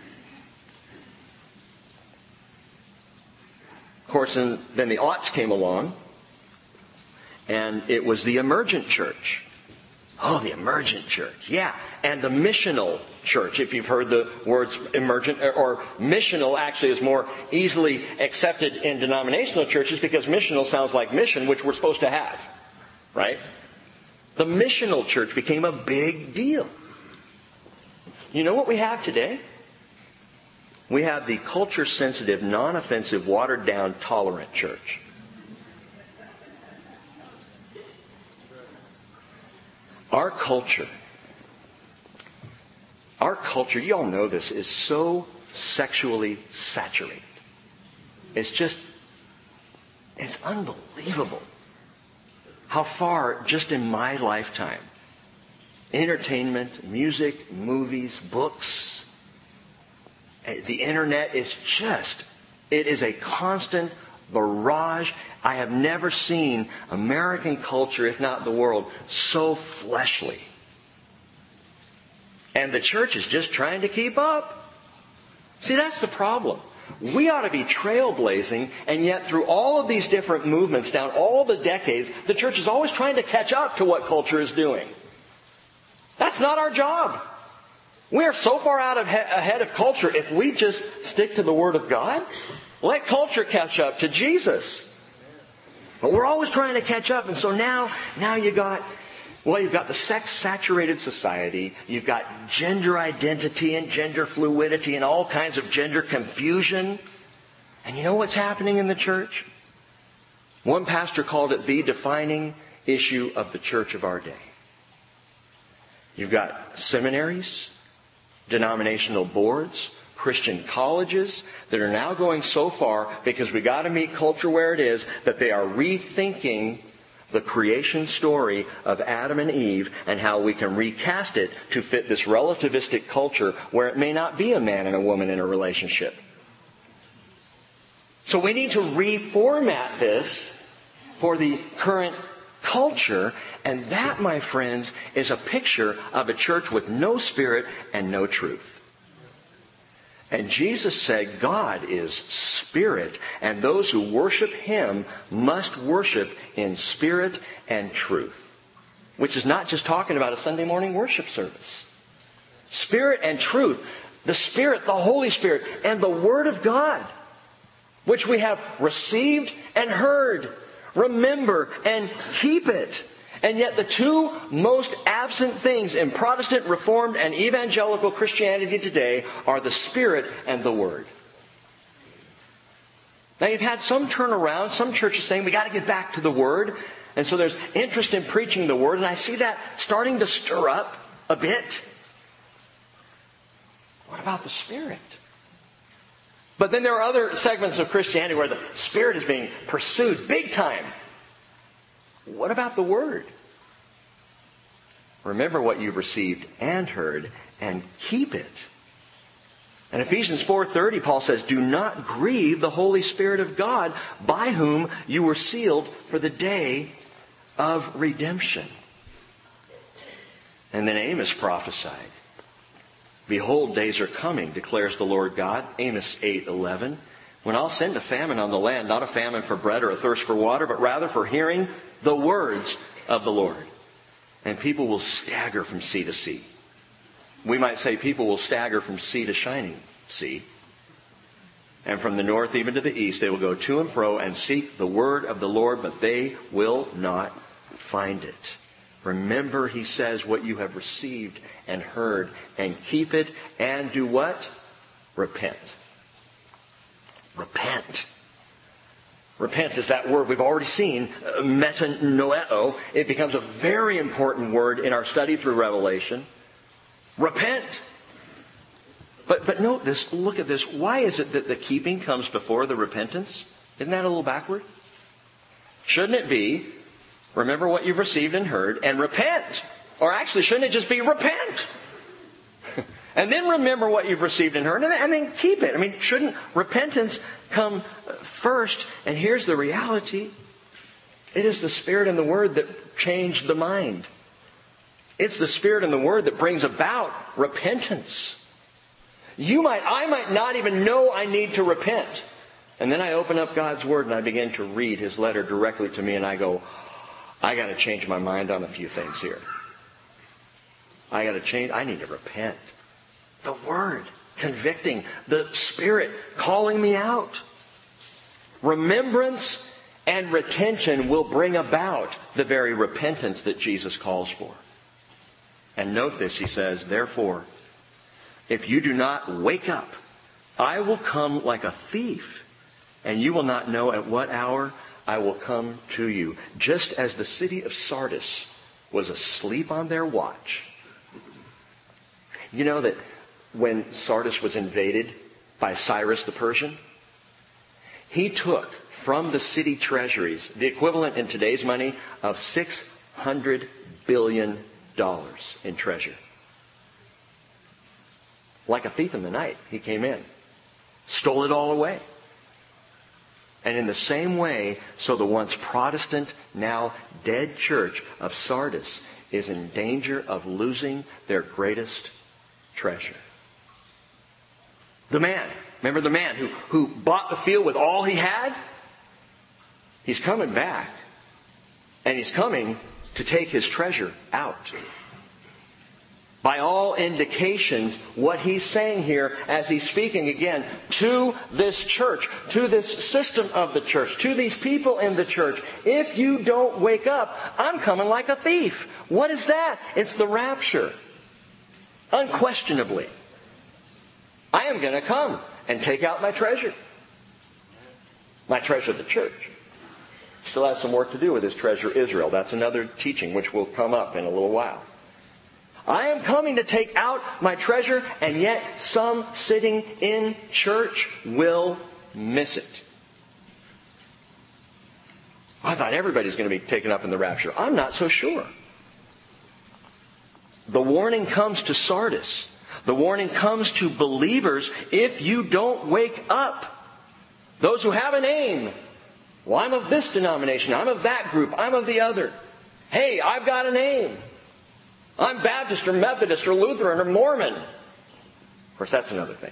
Of course, and then the aughts came along, and it was the emergent church. Oh, the emergent church, yeah. And the missional church, if you've heard the words emergent, or missional actually is more easily accepted in denominational churches because missional sounds like mission, which we're supposed to have, right? The missional church became a big deal. You know what we have today? We have the culture-sensitive, non-offensive, watered-down, tolerant church. Our culture, you all know this, is so sexually saturated. It's unbelievable how far, just in my lifetime, entertainment, music, movies, books, the internet it is a constant barrage. I have never seen American culture, if not the world, so fleshly. And the church is just trying to keep up. See, that's the problem. We ought to be trailblazing, and yet through all of these different movements down all the decades, the church is always trying to catch up to what culture is doing. That's not our job. We are so far ahead of culture. If we just stick to the Word of God, let culture catch up to Jesus. But we're always trying to catch up. And so now you've got the sex-saturated society. You've got gender identity and gender fluidity and all kinds of gender confusion. And you know what's happening in the church? One pastor called it the defining issue of the church of our day. You've got seminaries, denominational boards, Christian colleges that are now going so far, because we got to meet culture where it is, that they are rethinking the creation story of Adam and Eve and how we can recast it to fit this relativistic culture where it may not be a man and a woman in a relationship. So we need to reformat this for the current culture, and that, my friends, is a picture of a church with no spirit and no truth. And Jesus said God is spirit, and those who worship Him must worship in spirit and truth. Which is not just talking about a Sunday morning worship service. Spirit and truth. The Spirit, the Holy Spirit, and the Word of God, which we have received and heard. Remember and keep it. And yet the two most absent things in Protestant, Reformed, and Evangelical Christianity today are the Spirit and the Word. Now you've had some turnaround, some churches saying we got to get back to the Word. And so there's interest in preaching the Word, and I see that starting to stir up a bit. What about the Spirit? But then there are other segments of Christianity where the Spirit is being pursued big time. What about the Word? Remember what you've received and heard, and keep it. In Ephesians 4:30, Paul says, do not grieve the Holy Spirit of God, by whom you were sealed for the day of redemption. And then Amos prophesied, behold, days are coming, declares the Lord God. Amos 8:11. When I'll send a famine on the land, not a famine for bread or a thirst for water, but rather for hearing the words of the Lord. And people will stagger from sea to sea. We might say people will stagger from sea to shining sea. And from the north even to the east, they will go to and fro and seek the word of the Lord, but they will not find it. Remember, he says, what you have received and heard, and keep it, and do what? Repent. Repent. Repent is that word we've already seen, metanoeo. It becomes a very important word in our study through Revelation. Repent. But note this, look at this. Why is it that the keeping comes before the repentance? Isn't that a little backward? Shouldn't it be, remember what you've received and heard, and repent? Or actually, shouldn't it just be repent? And then remember what you've received and heard, and then keep it. I mean, shouldn't repentance come first? And here's the reality. It is the Spirit and the Word that change the mind. It's the Spirit and the Word that brings about repentance. I might not even know I need to repent. And then I open up God's Word and I begin to read His letter directly to me, and I go, I got to change my mind on a few things here. I need to repent. The Word convicting, the Spirit calling me out. Remembrance and retention will bring about the very repentance that Jesus calls for. And note this, he says, therefore, if you do not wake up, I will come like a thief, and you will not know at what hour I will come to you. Just as the city of Sardis was asleep on their watch. You know that when Sardis was invaded by Cyrus the Persian, he took from the city treasuries the equivalent in today's money of $600 billion in treasure. Like a thief in the night, he came in, stole it all away. And in the same way, so the once Protestant, now dead church of Sardis is in danger of losing their greatest treasure. The man, remember the man who bought the field with all he had? He's coming back. And he's coming to take his treasure out. By all indications, what he's saying here as he's speaking again to this church, to this system of the church, to these people in the church, if you don't wake up, I'm coming like a thief. What is that? It's the rapture. Unquestionably. I am going to come and take out my treasure. My treasure, the church. Still has some work to do with his treasure, Israel. That's another teaching which will come up in a little while. I am coming to take out my treasure, and yet some sitting in church will miss it. I thought everybody's going to be taken up in the rapture. I'm not so sure. The warning comes to Sardis. The warning comes to believers if you don't wake up. Those who have a name. Well, I'm of this denomination. I'm of that group. I'm of the other. Hey, I've got a name. I'm Baptist or Methodist or Lutheran or Mormon. Of course, that's another thing.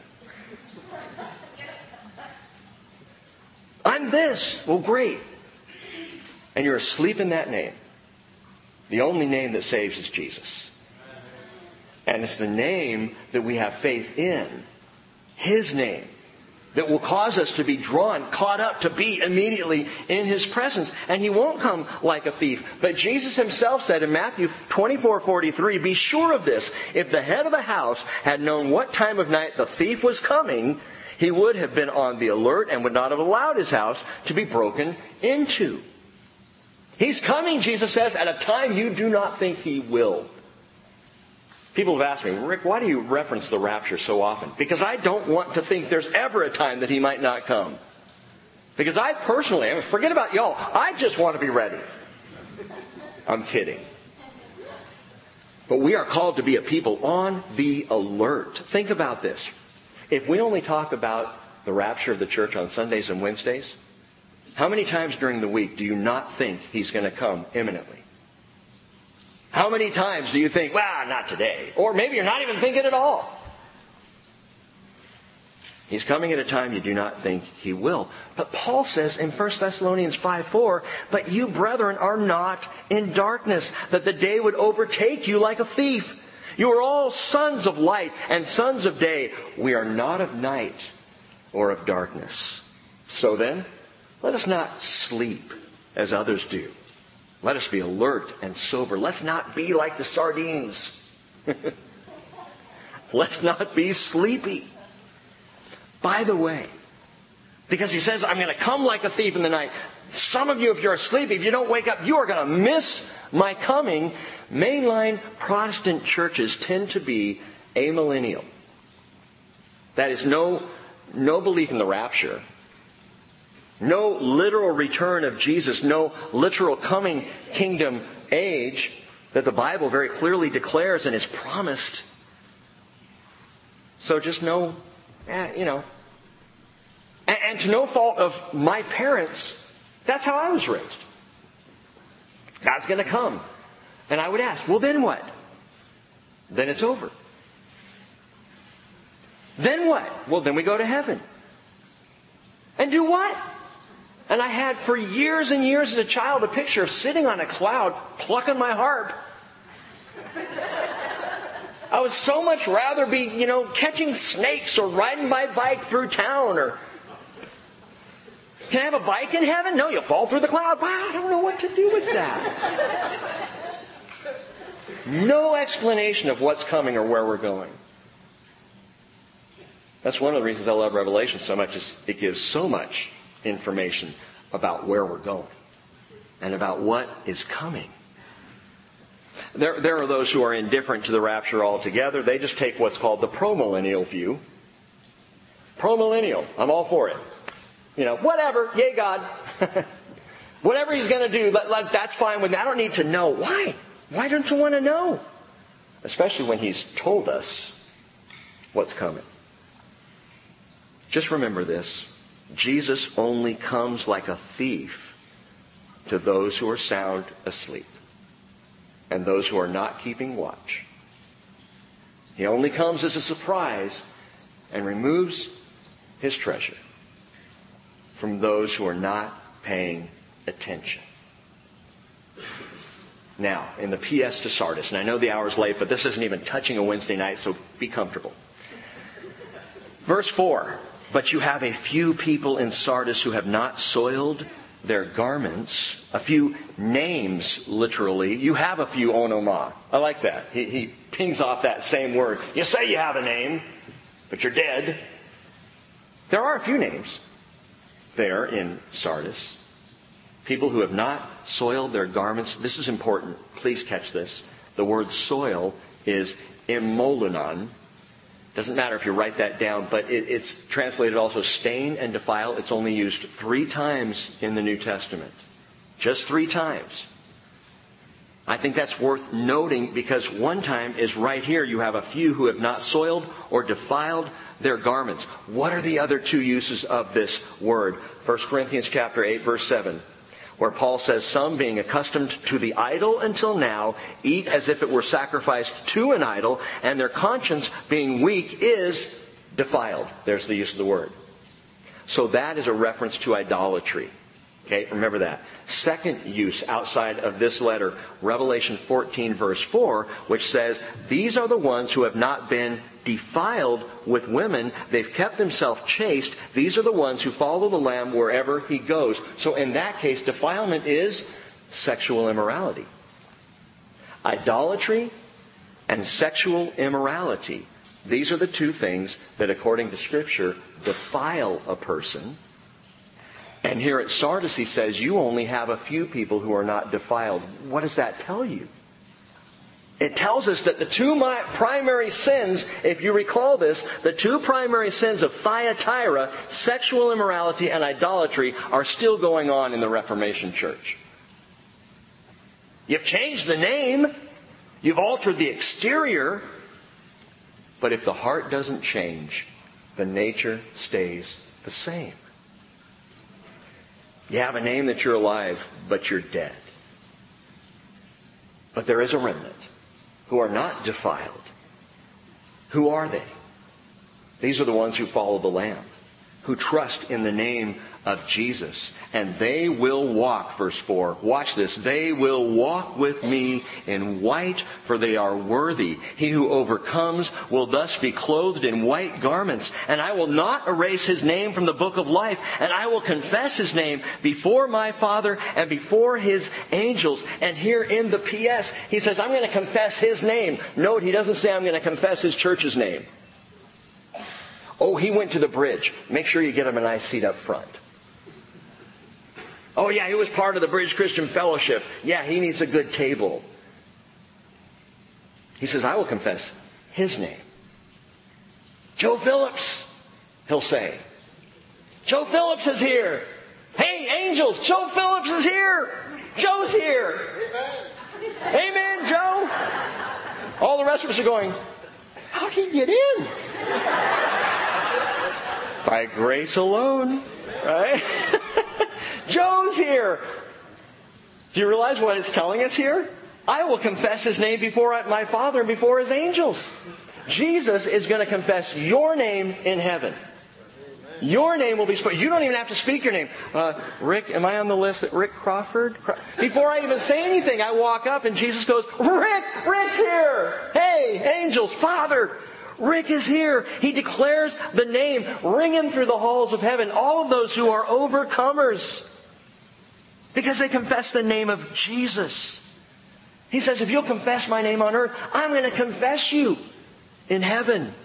I'm this. Well, great. And you're asleep in that name. The only name that saves is Jesus. And it's the name that we have faith in. His name. That will cause us to be drawn, caught up, to be immediately in His presence. And He won't come like a thief. But Jesus Himself said in Matthew 24:43, be sure of this, if the head of the house had known what time of night the thief was coming, he would have been on the alert and would not have allowed his house to be broken into. He's coming, Jesus says, at a time you do not think He will. People have asked me, Rick, why do you reference the rapture so often? Because I don't want to think there's ever a time that He might not come. Because I personally, forget about y'all, I just want to be ready. I'm kidding. But we are called to be a people on the alert. Think about this. If we only talk about the rapture of the church on Sundays and Wednesdays, how many times during the week do you not think He's going to come imminently? How many times do you think, well, not today? Or maybe you're not even thinking at all. He's coming at a time you do not think He will. But Paul says in 1 Thessalonians 5:4, but you, brethren, are not in darkness, that the day would overtake you like a thief. You are all sons of light and sons of day. We are not of night or of darkness. So then, let us not sleep as others do. Let us be alert and sober. Let's not be like the sardines. Let's not be sleepy. By the way, because He says, I'm going to come like a thief in the night. Some of you, if you're asleep, if you don't wake up, you are going to miss my coming. Mainline Protestant churches tend to be amillennial. That is no belief in the rapture. No literal return of Jesus, no literal coming kingdom age that the Bible very clearly declares and is promised. So just know, And to no fault of my parents, that's how I was raised. God's going to come. And I would ask, well, then what? Then it's over. Then what? Well, then we go to heaven. And do what? And I had for years and years as a child a picture of sitting on a cloud plucking my harp. I would so much rather be, catching snakes or riding my bike through town or... Can I have a bike in heaven? No, you'll fall through the cloud. Wow, I don't know what to do with that. No explanation of what's coming or where we're going. That's one of the reasons I love Revelation so much, is it gives so much information about where we're going and about what is coming. There are those who are indifferent to the rapture altogether. They just take what's called the premillennial view. Premillennial, I'm all for it. Whatever, yay God. Whatever He's going to do, that's fine with me. I don't need to know. Why? Why don't you want to know? Especially when He's told us what's coming. Just remember this. Jesus only comes like a thief to those who are sound asleep and those who are not keeping watch. He only comes as a surprise and removes His treasure from those who are not paying attention. Now, in the PS to Sardis, and I know the hour's late, but this isn't even touching a Wednesday night, so be comfortable. Verse 4, but you have a few people in Sardis who have not soiled their garments. A few names, literally. You have a few onoma. I like that. He pings off that same word. You say you have a name, but you're dead. There are a few names there in Sardis. People who have not soiled their garments. This is important. Please catch this. The word soil is emolunon. Doesn't matter if you write that down, but it's translated also stain and defile. It's only used 3 times in the New Testament. Just 3 times. I think that's worth noting because one time is right here. You have a few who have not soiled or defiled their garments. What are the other 2 uses of this word? 1 Corinthians chapter 8, verse 7. Where Paul says, some being accustomed to the idol until now, eat as if it were sacrificed to an idol, and their conscience being weak is defiled. There's the use of the word. So that is a reference to idolatry. Okay, remember that. Second use outside of this letter, Revelation 14 verse 4, which says, these are the ones who have not been defiled with women. They've kept themselves chaste. These are the ones who follow the Lamb wherever He goes. So in that case, defilement is sexual immorality. Idolatry and sexual immorality. These are the 2 things that, according to Scripture, defile a person. And here at Sardis, he says, you only have a few people who are not defiled. What does that tell you? It tells us that the 2 primary sins, if you recall this, the 2 primary sins of Thyatira, sexual immorality and idolatry, are still going on in the Reformation Church. You've changed the name. You've altered the exterior. But if the heart doesn't change, the nature stays the same. You have a name that you're alive, but you're dead. But there is a remnant who are not defiled. Who are they? These are the ones who follow the Lamb, who trust in the name of Jesus. And they will walk, verse 4, watch this, they will walk with me in white, for they are worthy. He who overcomes will thus be clothed in white garments, and I will not erase his name from the book of life, and I will confess his name before my Father and before His angels. And here in the PS, he says, I'm going to confess His name. Note, he doesn't say I'm going to confess His church's name. Oh, he went to the bridge. Make sure you get him a nice seat up front. Oh yeah, he was part of the Bridge Christian Fellowship. Yeah, he needs a good table. He says, I will confess His name. Joe Phillips, he'll say. Joe Phillips is here. Hey, angels, Joe Phillips is here. Joe's here. Amen. Amen, Joe. All the rest of us are going, how did he get in? By grace alone, right? Joe's here. Do you realize what it's telling us here? I will confess His name before my Father and before His angels. Jesus is going to confess your name in heaven. Your name will be spoken. You don't even have to speak your name. Rick, am I on the list? Rick Crawford? Before I even say anything, I walk up and Jesus goes, Rick's here. Hey, angels, Father, Rick is here. He declares the name ringing through the halls of heaven. All of those who are overcomers. Because they confess the name of Jesus. He says, if you'll confess my name on earth, I'm going to confess you in heaven.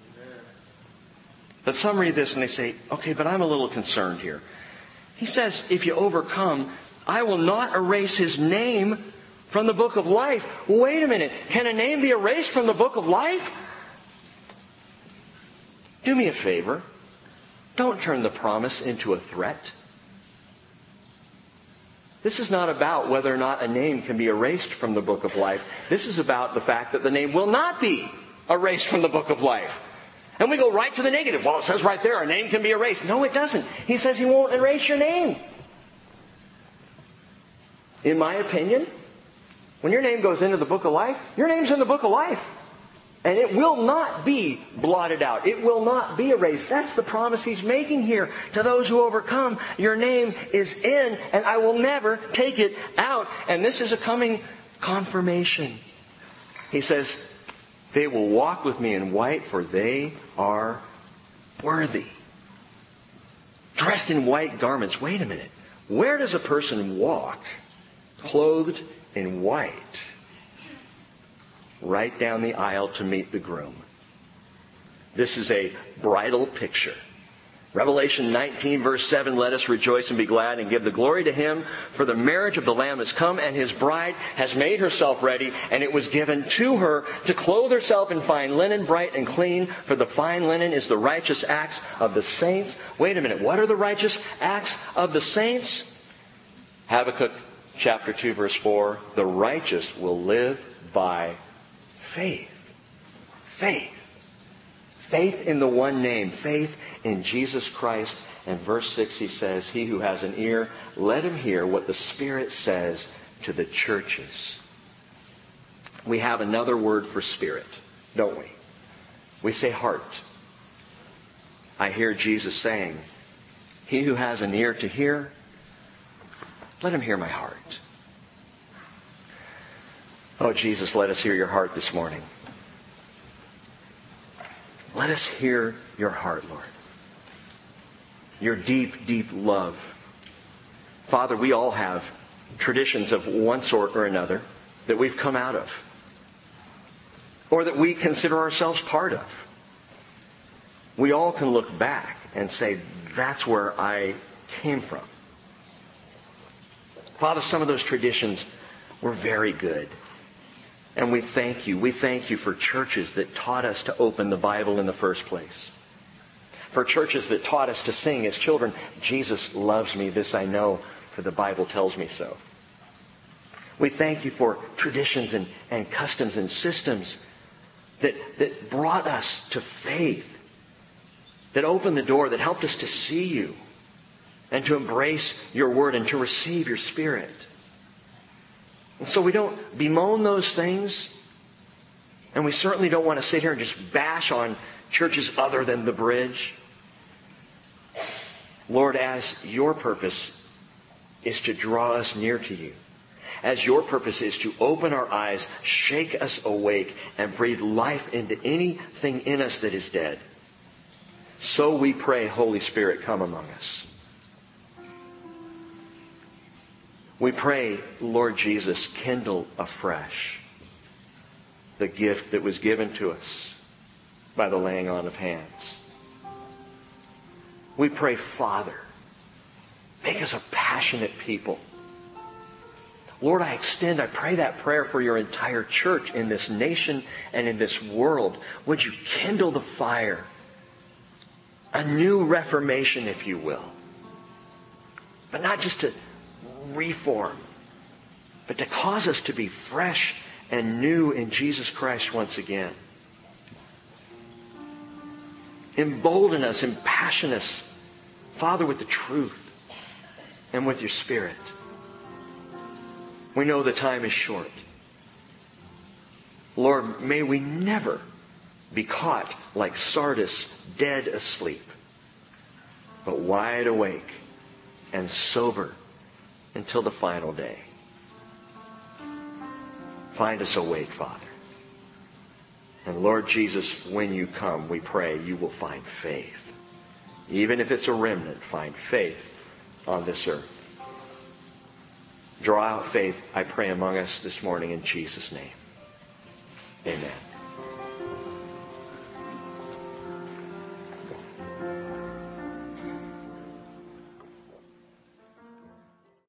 But some read this and they say, okay, but I'm a little concerned here. He says, if you overcome, I will not erase his name from the book of life. Wait a minute. Can a name be erased from the book of life? Do me a favor. Don't turn the promise into a threat. This is not about whether or not a name can be erased from the book of life. This is about the fact that the name will not be erased from the book of life. And we go right to the negative. Well, it says right there, a name can be erased. No, it doesn't. He says He won't erase your name. In my opinion, when your name goes into the book of life, your name's in the book of life. And it will not be blotted out. It will not be erased. That's the promise He's making here. To those who overcome, your name is in, and I will never take it out. And this is a coming Confirmation. He says, they will walk with me in white, for they are worthy. Dressed in white garments. Wait a minute. Where does a person walk clothed in white? Right down the aisle to meet the groom. This is a bridal picture. Revelation 19 verse 7, let us rejoice and be glad and give the glory to Him, for the marriage of the Lamb has come and His bride has made herself ready, and it was given to her to clothe herself in fine linen, bright and clean, for the fine linen is the righteous acts of the saints. Wait a minute, what are the righteous acts of the saints? Habakkuk chapter 2 verse 4, the righteous will live by faith. Faith. Faith in the one name. Faith in Jesus Christ. And verse 6 he says, he who has an ear, let him hear what the Spirit says to the churches. We have another word for spirit, don't we? We say heart. I hear Jesus saying, he who has an ear to hear, let him hear my heart. Oh, Jesus, let us hear your heart this morning. Let us hear your heart, Lord. Your deep, deep love. Father, we all have traditions of one sort or another that we've come out of, or that we consider ourselves part of. We all can look back and say, that's where I came from. Father, some of those traditions were very good. And we thank you. We thank you for churches that taught us to open the Bible in the first place. For churches that taught us to sing as children, Jesus loves me, this I know, for the Bible tells me so. We thank you for traditions and customs and systems that brought us to faith, that opened the door, that helped us to see you and to embrace your word and to receive your Spirit. And so we don't bemoan those things, and we certainly don't want to sit here and just bash on churches other than the Bridge. Lord, as your purpose is to draw us near to you, as your purpose is to open our eyes, shake us awake, and breathe life into anything in us that is dead, so we pray, Holy Spirit, come among us. We pray, Lord Jesus, kindle afresh the gift that was given to us by the laying on of hands. We pray, Father, make us a passionate people. Lord, I pray that prayer for your entire church in this nation and in this world. Would you kindle the fire? A new reformation, if you will. But not just to reform, but to cause us to be fresh and new in Jesus Christ once again. Embolden us, impassion us, Father, with the truth and with your Spirit. We know the time is short. Lord, may we never be caught like Sardis, dead asleep, but wide awake and sober until the final day. Find us awake, Father. And Lord Jesus, when you come, we pray you will find faith. Even if it's a remnant, find faith on this earth. Draw out faith, I pray, among us this morning in Jesus' name. Amen.